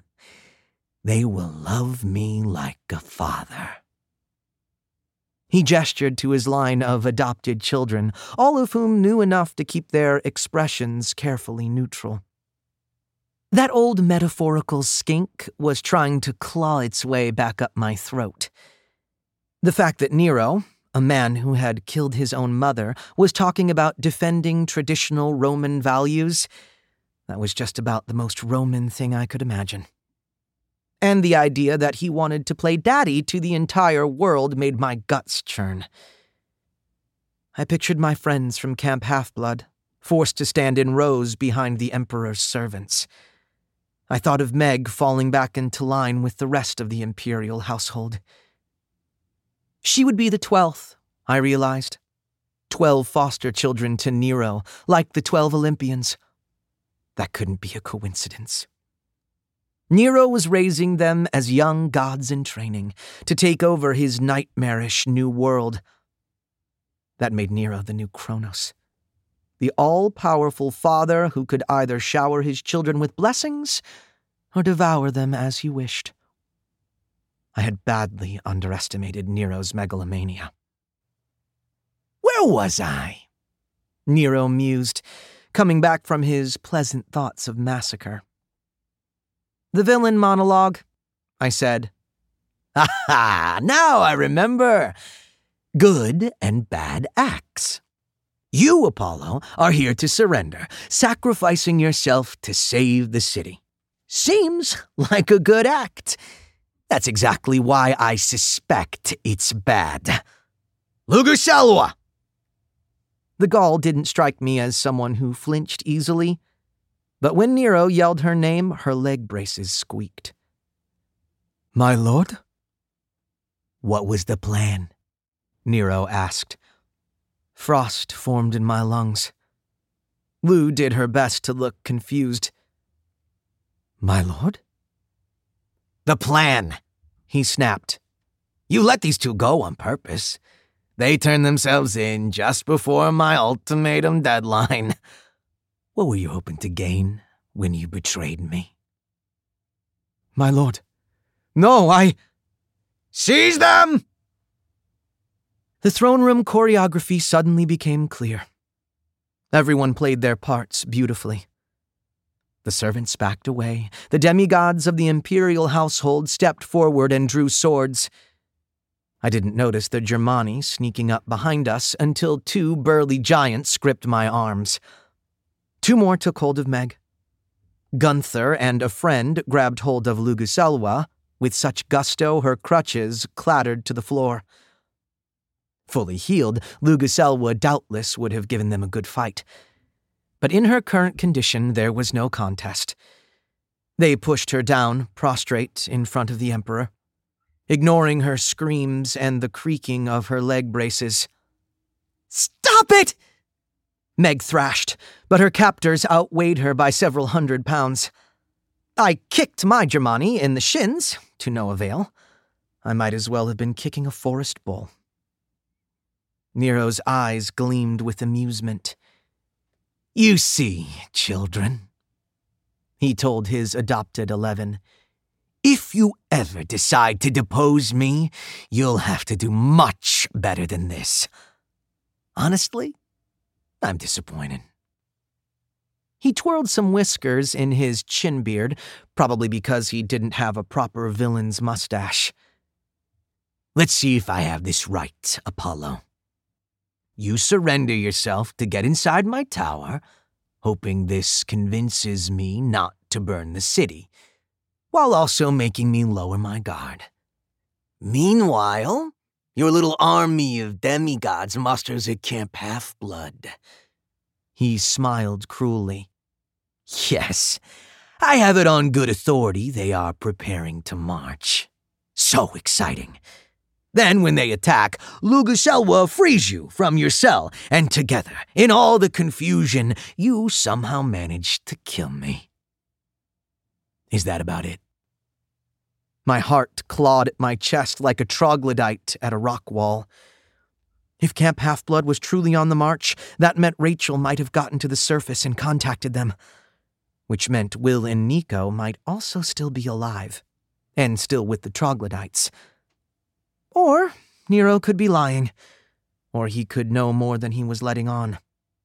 they will love me like a father." He gestured to his line of adopted children, all of whom knew enough to keep their expressions carefully neutral. That old metaphorical skink was trying to claw its way back up my throat. The fact that Nero, a man who had killed his own mother, was talking about defending traditional Roman values, that was just about the most Roman thing I could imagine. And the idea that he wanted to play daddy to the entire world made my guts churn. I pictured my friends from Camp Half-Blood, forced to stand in rows behind the Emperor's servants. I thought of Meg falling back into line with the rest of the Imperial household. She would be the twelfth, I realized. Twelve foster children to Nero, like the twelve Olympians. That couldn't be a coincidence. Nero was raising them as young gods in training to take over his nightmarish new world. That made Nero the new Kronos, the all-powerful father who could either shower his children with blessings or devour them as he wished. I had badly underestimated Nero's megalomania. "Where was I?" Nero mused, coming back from his pleasant thoughts of massacre. "The villain monologue," I said. "Aha! Now I remember. Good and bad acts. You, Apollo, are here to surrender, sacrificing yourself to save the city. Seems like a good act. That's exactly why I suspect it's bad. Luguselwa!" The Gaul didn't strike me as someone who flinched easily, but when Nero yelled her name, her leg braces squeaked. "My lord?" "What was the plan?" Nero asked. Frost formed in my lungs. Lou did her best to look confused. "My lord?" "The plan," he snapped. "You let these two go on purpose. They turned themselves in just before my ultimatum deadline. What were you hoping to gain when you betrayed me?" "My lord, no, I—" "Seize them!" The throne room choreography suddenly became clear. Everyone played their parts beautifully. The servants backed away. The demigods of the imperial household stepped forward and drew swords. I didn't notice the Germani sneaking up behind us until two burly giants gripped my arms. Two more took hold of Meg. Gunther and a friend grabbed hold of Luguselwa with such gusto her crutches clattered to the floor. Fully healed, Luguselwa doubtless would have given them a good fight. But in her current condition, there was no contest. They pushed her down, prostrate in front of the Emperor, ignoring her screams and the creaking of her leg braces. "Stop it!" Meg thrashed, but her captors outweighed her by several hundred pounds. I kicked my Germani in the shins, to no avail. I might as well have been kicking a forest bull. Nero's eyes gleamed with amusement. "You see, children," he told his adopted eleven, "if you ever decide to depose me, you'll have to do much better than this. Honestly, I'm disappointed." He twirled some whiskers in his chin beard, probably because he didn't have a proper villain's mustache. "Let's see if I have this right, Apollo. You surrender yourself to get inside my tower, hoping this convinces me not to burn the city, while also making me lower my guard. Meanwhile, your little army of demigods musters at Camp Half-Blood." He smiled cruelly. "Yes, I have it on good authority they are preparing to march. So exciting. Then when they attack, Luguselwa frees you from your cell, and together, in all the confusion, you somehow manage to kill me. Is that about it?" My heart clawed at my chest like a troglodyte at a rock wall. If Camp Half-Blood was truly on the march, that meant Rachel might have gotten to the surface and contacted them, which meant Will and Nico might also still be alive, and still with the troglodytes. Or Nero could be lying, or he could know more than he was letting on.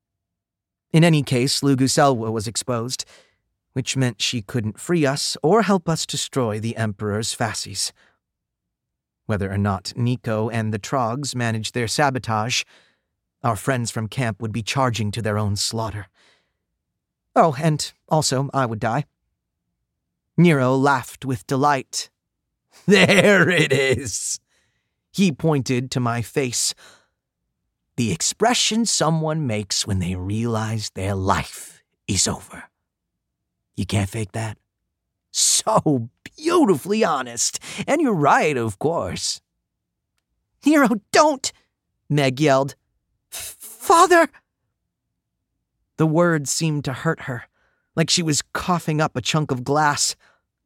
In any case, Luguselwa was exposed, which meant she couldn't free us or help us destroy the Emperor's fasces. Whether or not Nico and the Trogs managed their sabotage, our friends from camp would be charging to their own slaughter. Oh, and also I would die. Nero laughed with delight. There it is! He pointed to my face. The expression someone makes when they realize their life is over. You can't fake that. So beautifully honest. And you're right, of course. Nero, don't! Meg yelled. Father! The words seemed to hurt her, like she was coughing up a chunk of glass.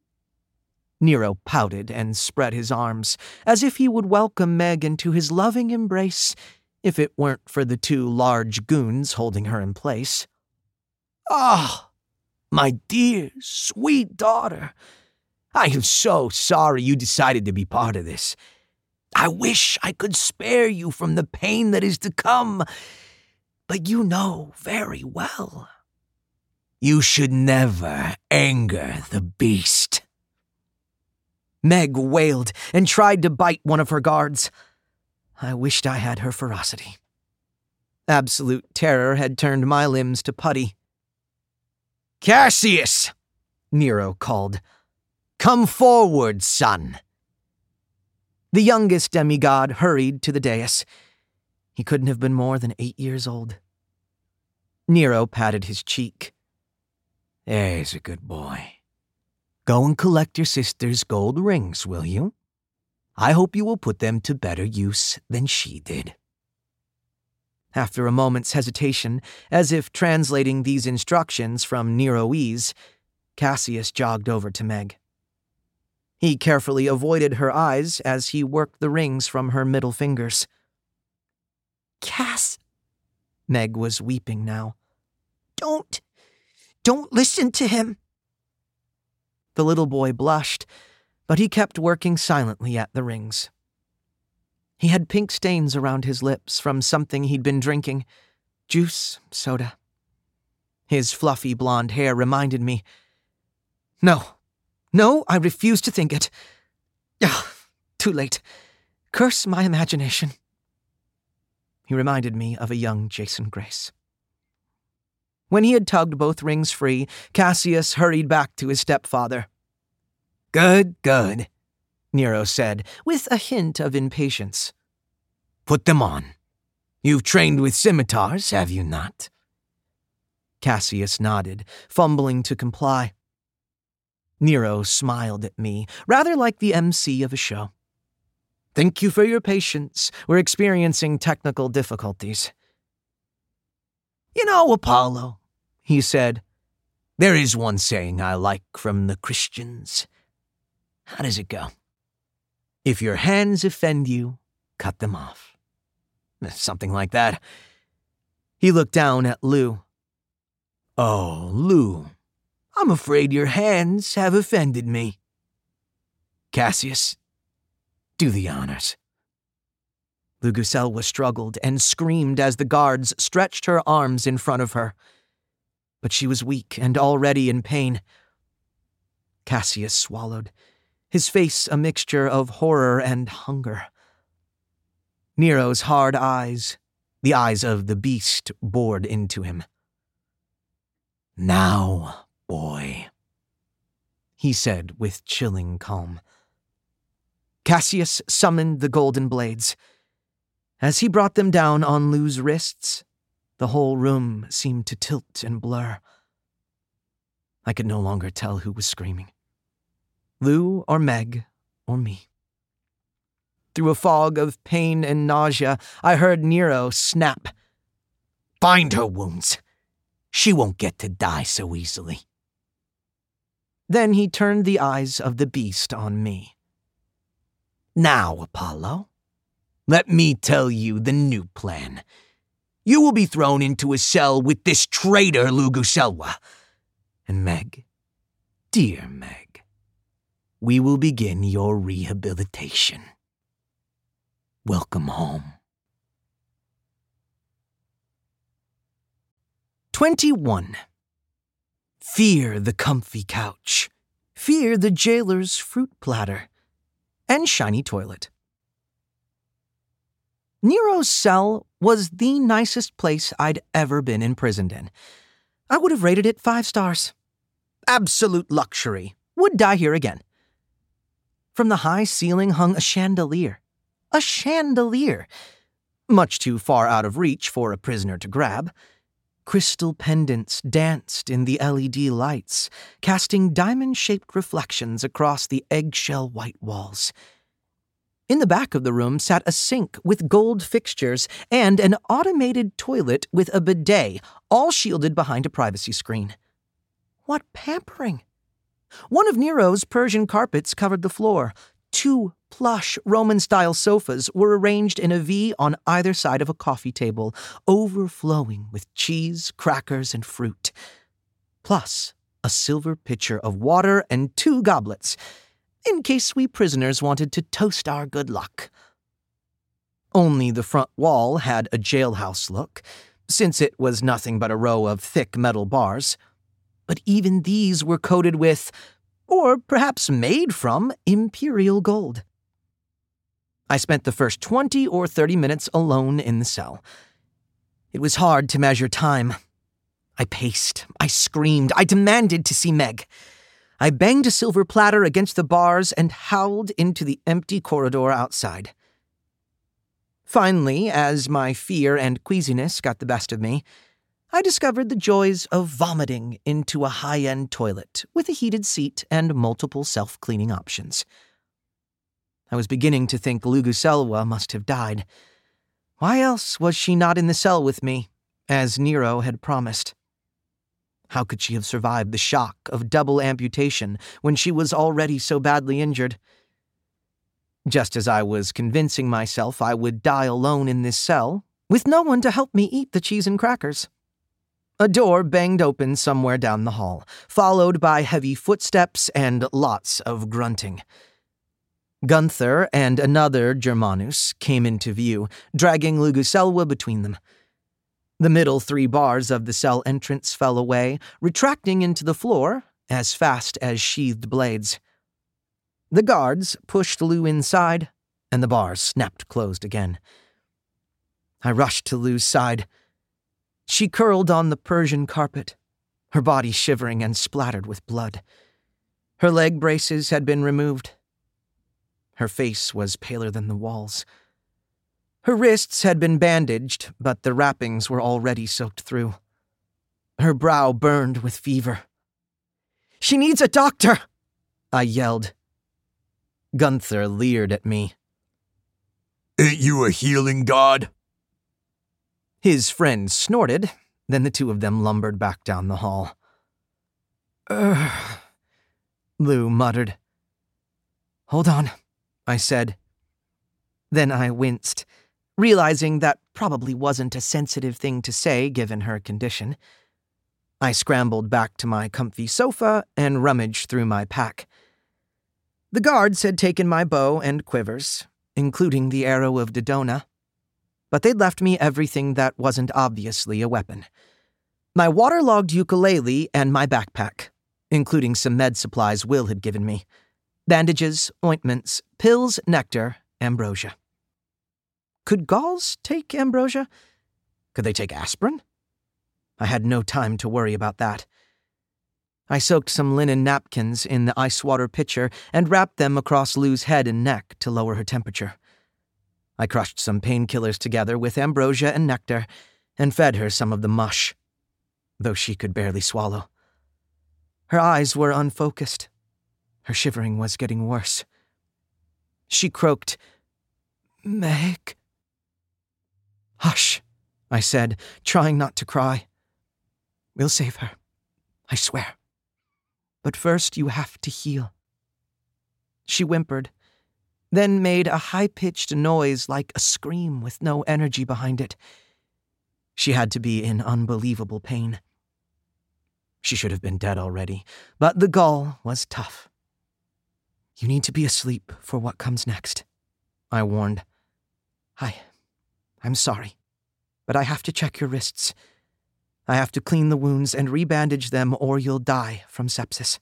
Nero pouted and spread his arms, as if he would welcome Meg into his loving embrace, if it weren't for the two large goons holding her in place. Ah, oh, my dear, sweet daughter. I am so sorry you decided to be part of this. I wish I could spare you from the pain that is to come, but you know very well. You should never anger the beast. Meg wailed and tried to bite one of her guards. I wished I had her ferocity. Absolute terror had turned my limbs to putty. Cassius, Nero called. Come forward, son. The youngest demigod hurried to the dais. He couldn't have been more than eight years old. Nero patted his cheek. There's a good boy. Go and collect your sister's gold rings, will you? I hope you will put them to better use than she did. After a moment's hesitation, as if translating these instructions from Neroese, Cassius jogged over to Meg. He carefully avoided her eyes as he worked the rings from her middle fingers. Cass. Meg was weeping now. Don't, don't listen to him. The little boy blushed, but he kept working silently at the rings. He had pink stains around his lips from something he'd been drinking. Juice, soda. His fluffy blonde hair reminded me. No, no, I refuse to think it. Ah, too late. Curse my imagination. He reminded me of a young Jason Grace. When he had tugged both rings free, Cassius hurried back to his stepfather. Good, good, Nero said, with a hint of impatience. Put them on. You've trained with scimitars, have you not? Cassius nodded, fumbling to comply. Nero smiled at me, rather like the M C of a show. Thank you for your patience. We're experiencing technical difficulties. You know, Apollo, he said, there is one saying I like from the Christians. How does it go? If your hands offend you, cut them off. Something like that. He looked down at Lou. Oh, Lou, I'm afraid your hands have offended me. Cassius, do the honors. Luguselwa struggled and screamed as the guards stretched her arms in front of her. But she was weak and already in pain. Cassius swallowed, his face a mixture of horror and hunger. Nero's hard eyes, the eyes of the beast, bored into him. Now, boy, he said with chilling calm. Cassius summoned the golden blades. As he brought them down on Lou's wrists, the whole room seemed to tilt and blur. I could no longer tell who was screaming. Lou or Meg or me. Through a fog of pain and nausea, I heard Nero snap. Find her wounds. She won't get to die so easily. Then he turned the eyes of the beast on me. Now, Apollo, let me tell you the new plan. You will be thrown into a cell with this traitor Luguselwa. And Meg, dear Meg, we will begin your rehabilitation. Welcome home. twenty-one. Fear the comfy couch. Fear the jailer's fruit platter. And shiny toilet. Nero's cell was the nicest place I'd ever been imprisoned in. I would have rated it five stars. Absolute luxury. Would die here again. From the high ceiling hung a chandelier. A chandelier. Much too far out of reach for a prisoner to grab. Crystal pendants danced in the L E D lights, casting diamond-shaped reflections across the eggshell white walls. In the back of the room sat a sink with gold fixtures and an automated toilet with a bidet, all shielded behind a privacy screen. What pampering! One of Nero's Persian carpets covered the floor. Two plush Roman-style sofas were arranged in a V on either side of a coffee table, overflowing with cheese, crackers, and fruit. Plus, a silver pitcher of water and two goblets, in case we prisoners wanted to toast our good luck. Only the front wall had a jailhouse look, since it was nothing but a row of thick metal bars. But even these were coated with, or perhaps made from, imperial gold. I spent the first twenty or thirty minutes alone in the cell. It was hard to measure time. I paced, I screamed, I demanded to see Meg. I banged a silver platter against the bars and howled into the empty corridor outside. Finally, as my fear and queasiness got the best of me, I discovered the joys of vomiting into a high-end toilet with a heated seat and multiple self-cleaning options. I was beginning to think Luguselwa must have died. Why else was she not in the cell with me, as Nero had promised? How could she have survived the shock of double amputation when she was already so badly injured? Just as I was convincing myself I would die alone in this cell, with no one to help me eat the cheese and crackers. A door banged open somewhere down the hall, followed by heavy footsteps and lots of grunting. Gunther and another Germanus came into view, dragging Luguselwa between them. The middle three bars of the cell entrance fell away, retracting into the floor as fast as sheathed blades. The guards pushed Lu inside, and the bars snapped closed again. I rushed to Lu's side. She curled on the Persian carpet, her body shivering and splattered with blood. Her leg braces had been removed. Her face was paler than the walls. Her wrists had been bandaged, but the wrappings were already soaked through. Her brow burned with fever. "She needs a doctor!" I yelled. Gunther leered at me. "Ain't you a healing god?" His friend snorted, then the two of them lumbered back down the hall. Ugh, Lu muttered. "Hold on," I said. Then I winced, realizing that probably wasn't a sensitive thing to say given her condition. I scrambled back to my comfy sofa and rummaged through my pack. The guards had taken my bow and quivers, including the arrow of Dodona, but they'd left me everything that wasn't obviously a weapon. My waterlogged ukulele and my backpack, including some med supplies Will had given me. Bandages, ointments, pills, nectar, ambrosia. Could Gauls take ambrosia? Could they take aspirin? I had no time to worry about that. I soaked some linen napkins in the ice water pitcher and wrapped them across Lu's head and neck to lower her temperature. I crushed some painkillers together with ambrosia and nectar and fed her some of the mush, though she could barely swallow. Her eyes were unfocused. Her shivering was getting worse. She croaked, "Meg." "Hush," I said, trying not to cry. "We'll save her, I swear. But first you have to heal." She whimpered, then made a high-pitched noise like a scream with no energy behind it. She had to be in unbelievable pain. She should have been dead already, but the gall was tough. "You need to be asleep for what comes next," I warned. I, I'm sorry, but I have to check your wrists. I have to clean the wounds and rebandage them or you'll die from sepsis."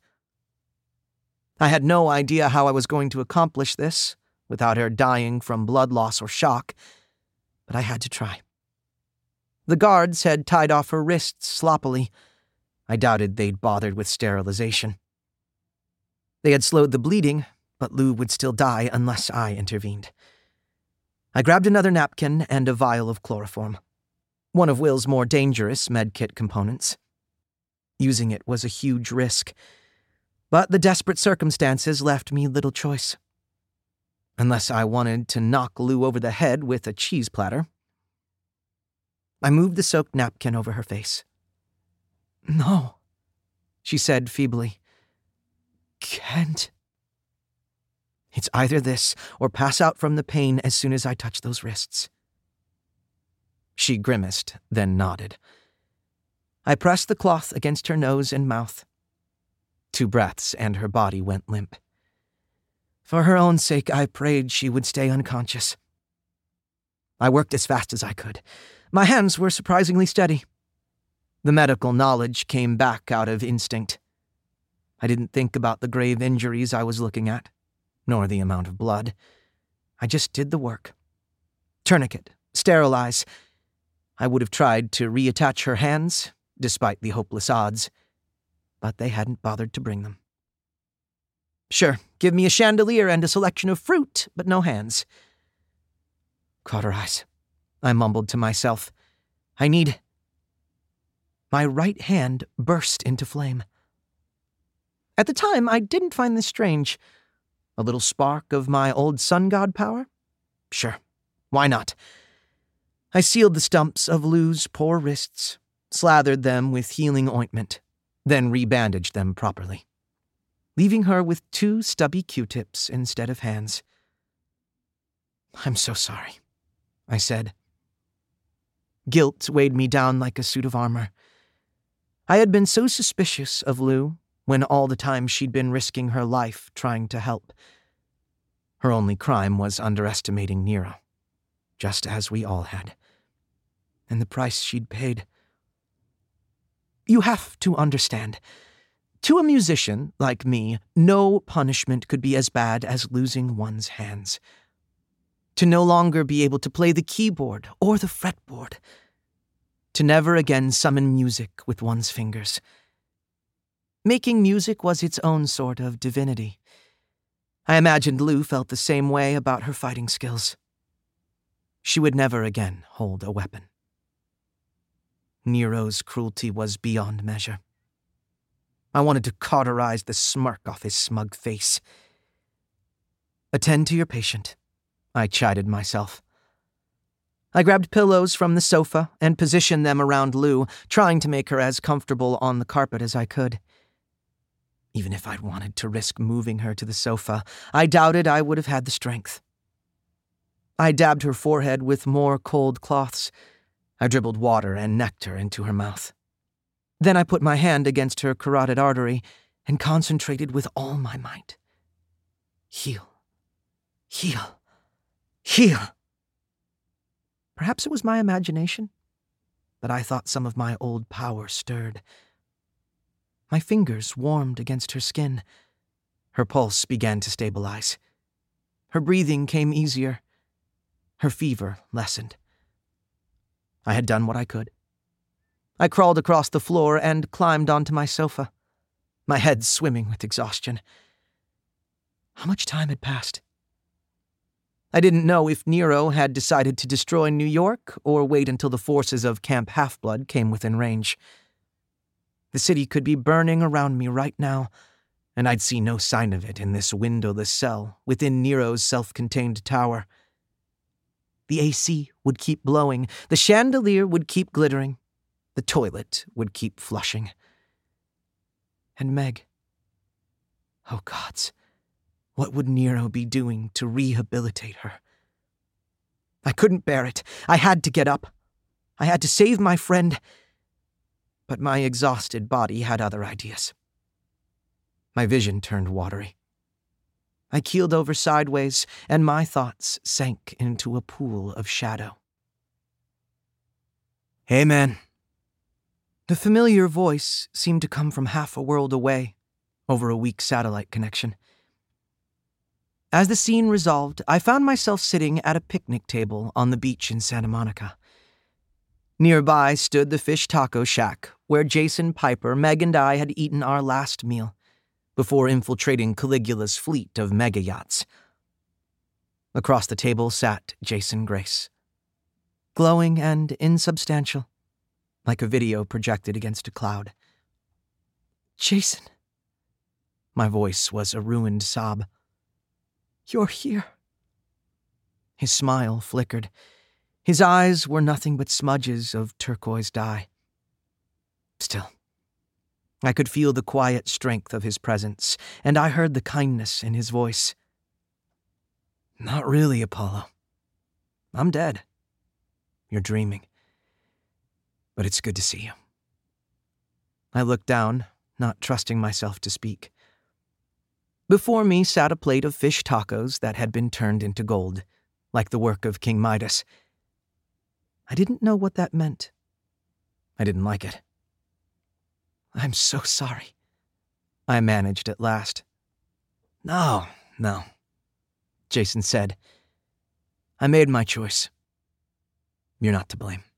I had no idea how I was going to accomplish this without her dying from blood loss or shock, but I had to try. The guards had tied off her wrists sloppily. I doubted they'd bothered with sterilization. They had slowed the bleeding, but Lou would still die unless I intervened. I grabbed another napkin and a vial of chloroform, one of Will's more dangerous medkit components. Using it was a huge risk, but the desperate circumstances left me little choice. Unless I wanted to knock Lou over the head with a cheese platter. I moved the soaked napkin over her face. "No," she said feebly. "Can't. It's either this or pass out from the pain as soon as I touch those wrists." She grimaced, then nodded. I pressed the cloth against her nose and mouth. Two breaths and her body went limp. For her own sake, I prayed she would stay unconscious. I worked as fast as I could. My hands were surprisingly steady. The medical knowledge came back out of instinct. I didn't think about the grave injuries I was looking at, nor the amount of blood. I just did the work. Tourniquet, sterilize. I would have tried to reattach her hands, despite the hopeless odds, but they hadn't bothered to bring them. Sure, give me a chandelier and a selection of fruit, but no hands. Cauterize, I mumbled to myself. I need... My right hand burst into flame. At the time, I didn't find this strange. A little spark of my old sun god power? Sure, why not? I sealed the stumps of Lou's poor wrists, slathered them with healing ointment, then rebandaged them properly, leaving her with two stubby Q-tips instead of hands. "I'm so sorry," I said. Guilt weighed me down like a suit of armor. I had been so suspicious of Lou when all the time she'd been risking her life trying to help. Her only crime was underestimating Nero, just as we all had. And the price she'd paid. You have to understand. To a musician like me, no punishment could be as bad as losing one's hands. To no longer be able to play the keyboard or the fretboard. To never again summon music with one's fingers. Making music was its own sort of divinity. I imagined Lou felt the same way about her fighting skills. She would never again hold a weapon. Nero's cruelty was beyond measure. I wanted to cauterize the smirk off his smug face. Attend to your patient, I chided myself. I grabbed pillows from the sofa and positioned them around Lou, trying to make her as comfortable on the carpet as I could. Even if I'd wanted to risk moving her to the sofa, I doubted I would have had the strength. I dabbed her forehead with more cold cloths. I dribbled water and nectar into her mouth. Then I put my hand against her carotid artery and concentrated with all my might. Heal. Heal. Heal. Perhaps it was my imagination, but I thought some of my old power stirred. My fingers warmed against her skin. Her pulse began to stabilize. Her breathing came easier. Her fever lessened. I had done what I could. I crawled across the floor and climbed onto my sofa, my head swimming with exhaustion. How much time had passed? I didn't know if Nero had decided to destroy New York or wait until the forces of Camp Half-Blood came within range. The city could be burning around me right now, and I'd see no sign of it in this windowless cell within Nero's self-contained tower. The A C would keep blowing, the chandelier would keep glittering, the toilet would keep flushing. And Meg. Oh, gods, What would Nero be doing to rehabilitate her? I couldn't bear it. I had to get up. I had to save my friend. But my exhausted body had other ideas. My vision turned watery. I keeled over sideways, and my thoughts sank into a pool of shadow. "Hey, man." The familiar voice seemed to come from half a world away, over a weak satellite connection. As the scene resolved, I found myself sitting at a picnic table on the beach in Santa Monica. Nearby stood the fish taco shack, where Jason, Piper, Meg, and I had eaten our last meal, before infiltrating Caligula's fleet of mega yachts. Across the table sat Jason Grace, glowing and insubstantial, like a video projected against a cloud. "Jason." My voice was a ruined sob. "You're here." His smile flickered. His eyes were nothing but smudges of turquoise dye. Still, I could feel the quiet strength of his presence, and I heard the kindness in his voice. "Not really, Apollo. I'm dead. You're dreaming. But it's good to see you." I looked down, not trusting myself to speak. Before me sat a plate of fish tacos that had been turned into gold, like the work of King Midas. I didn't know what that meant. I didn't like it. "I'm so sorry," I managed at last. "No, no," Jason said. "I made my choice. You're not to blame."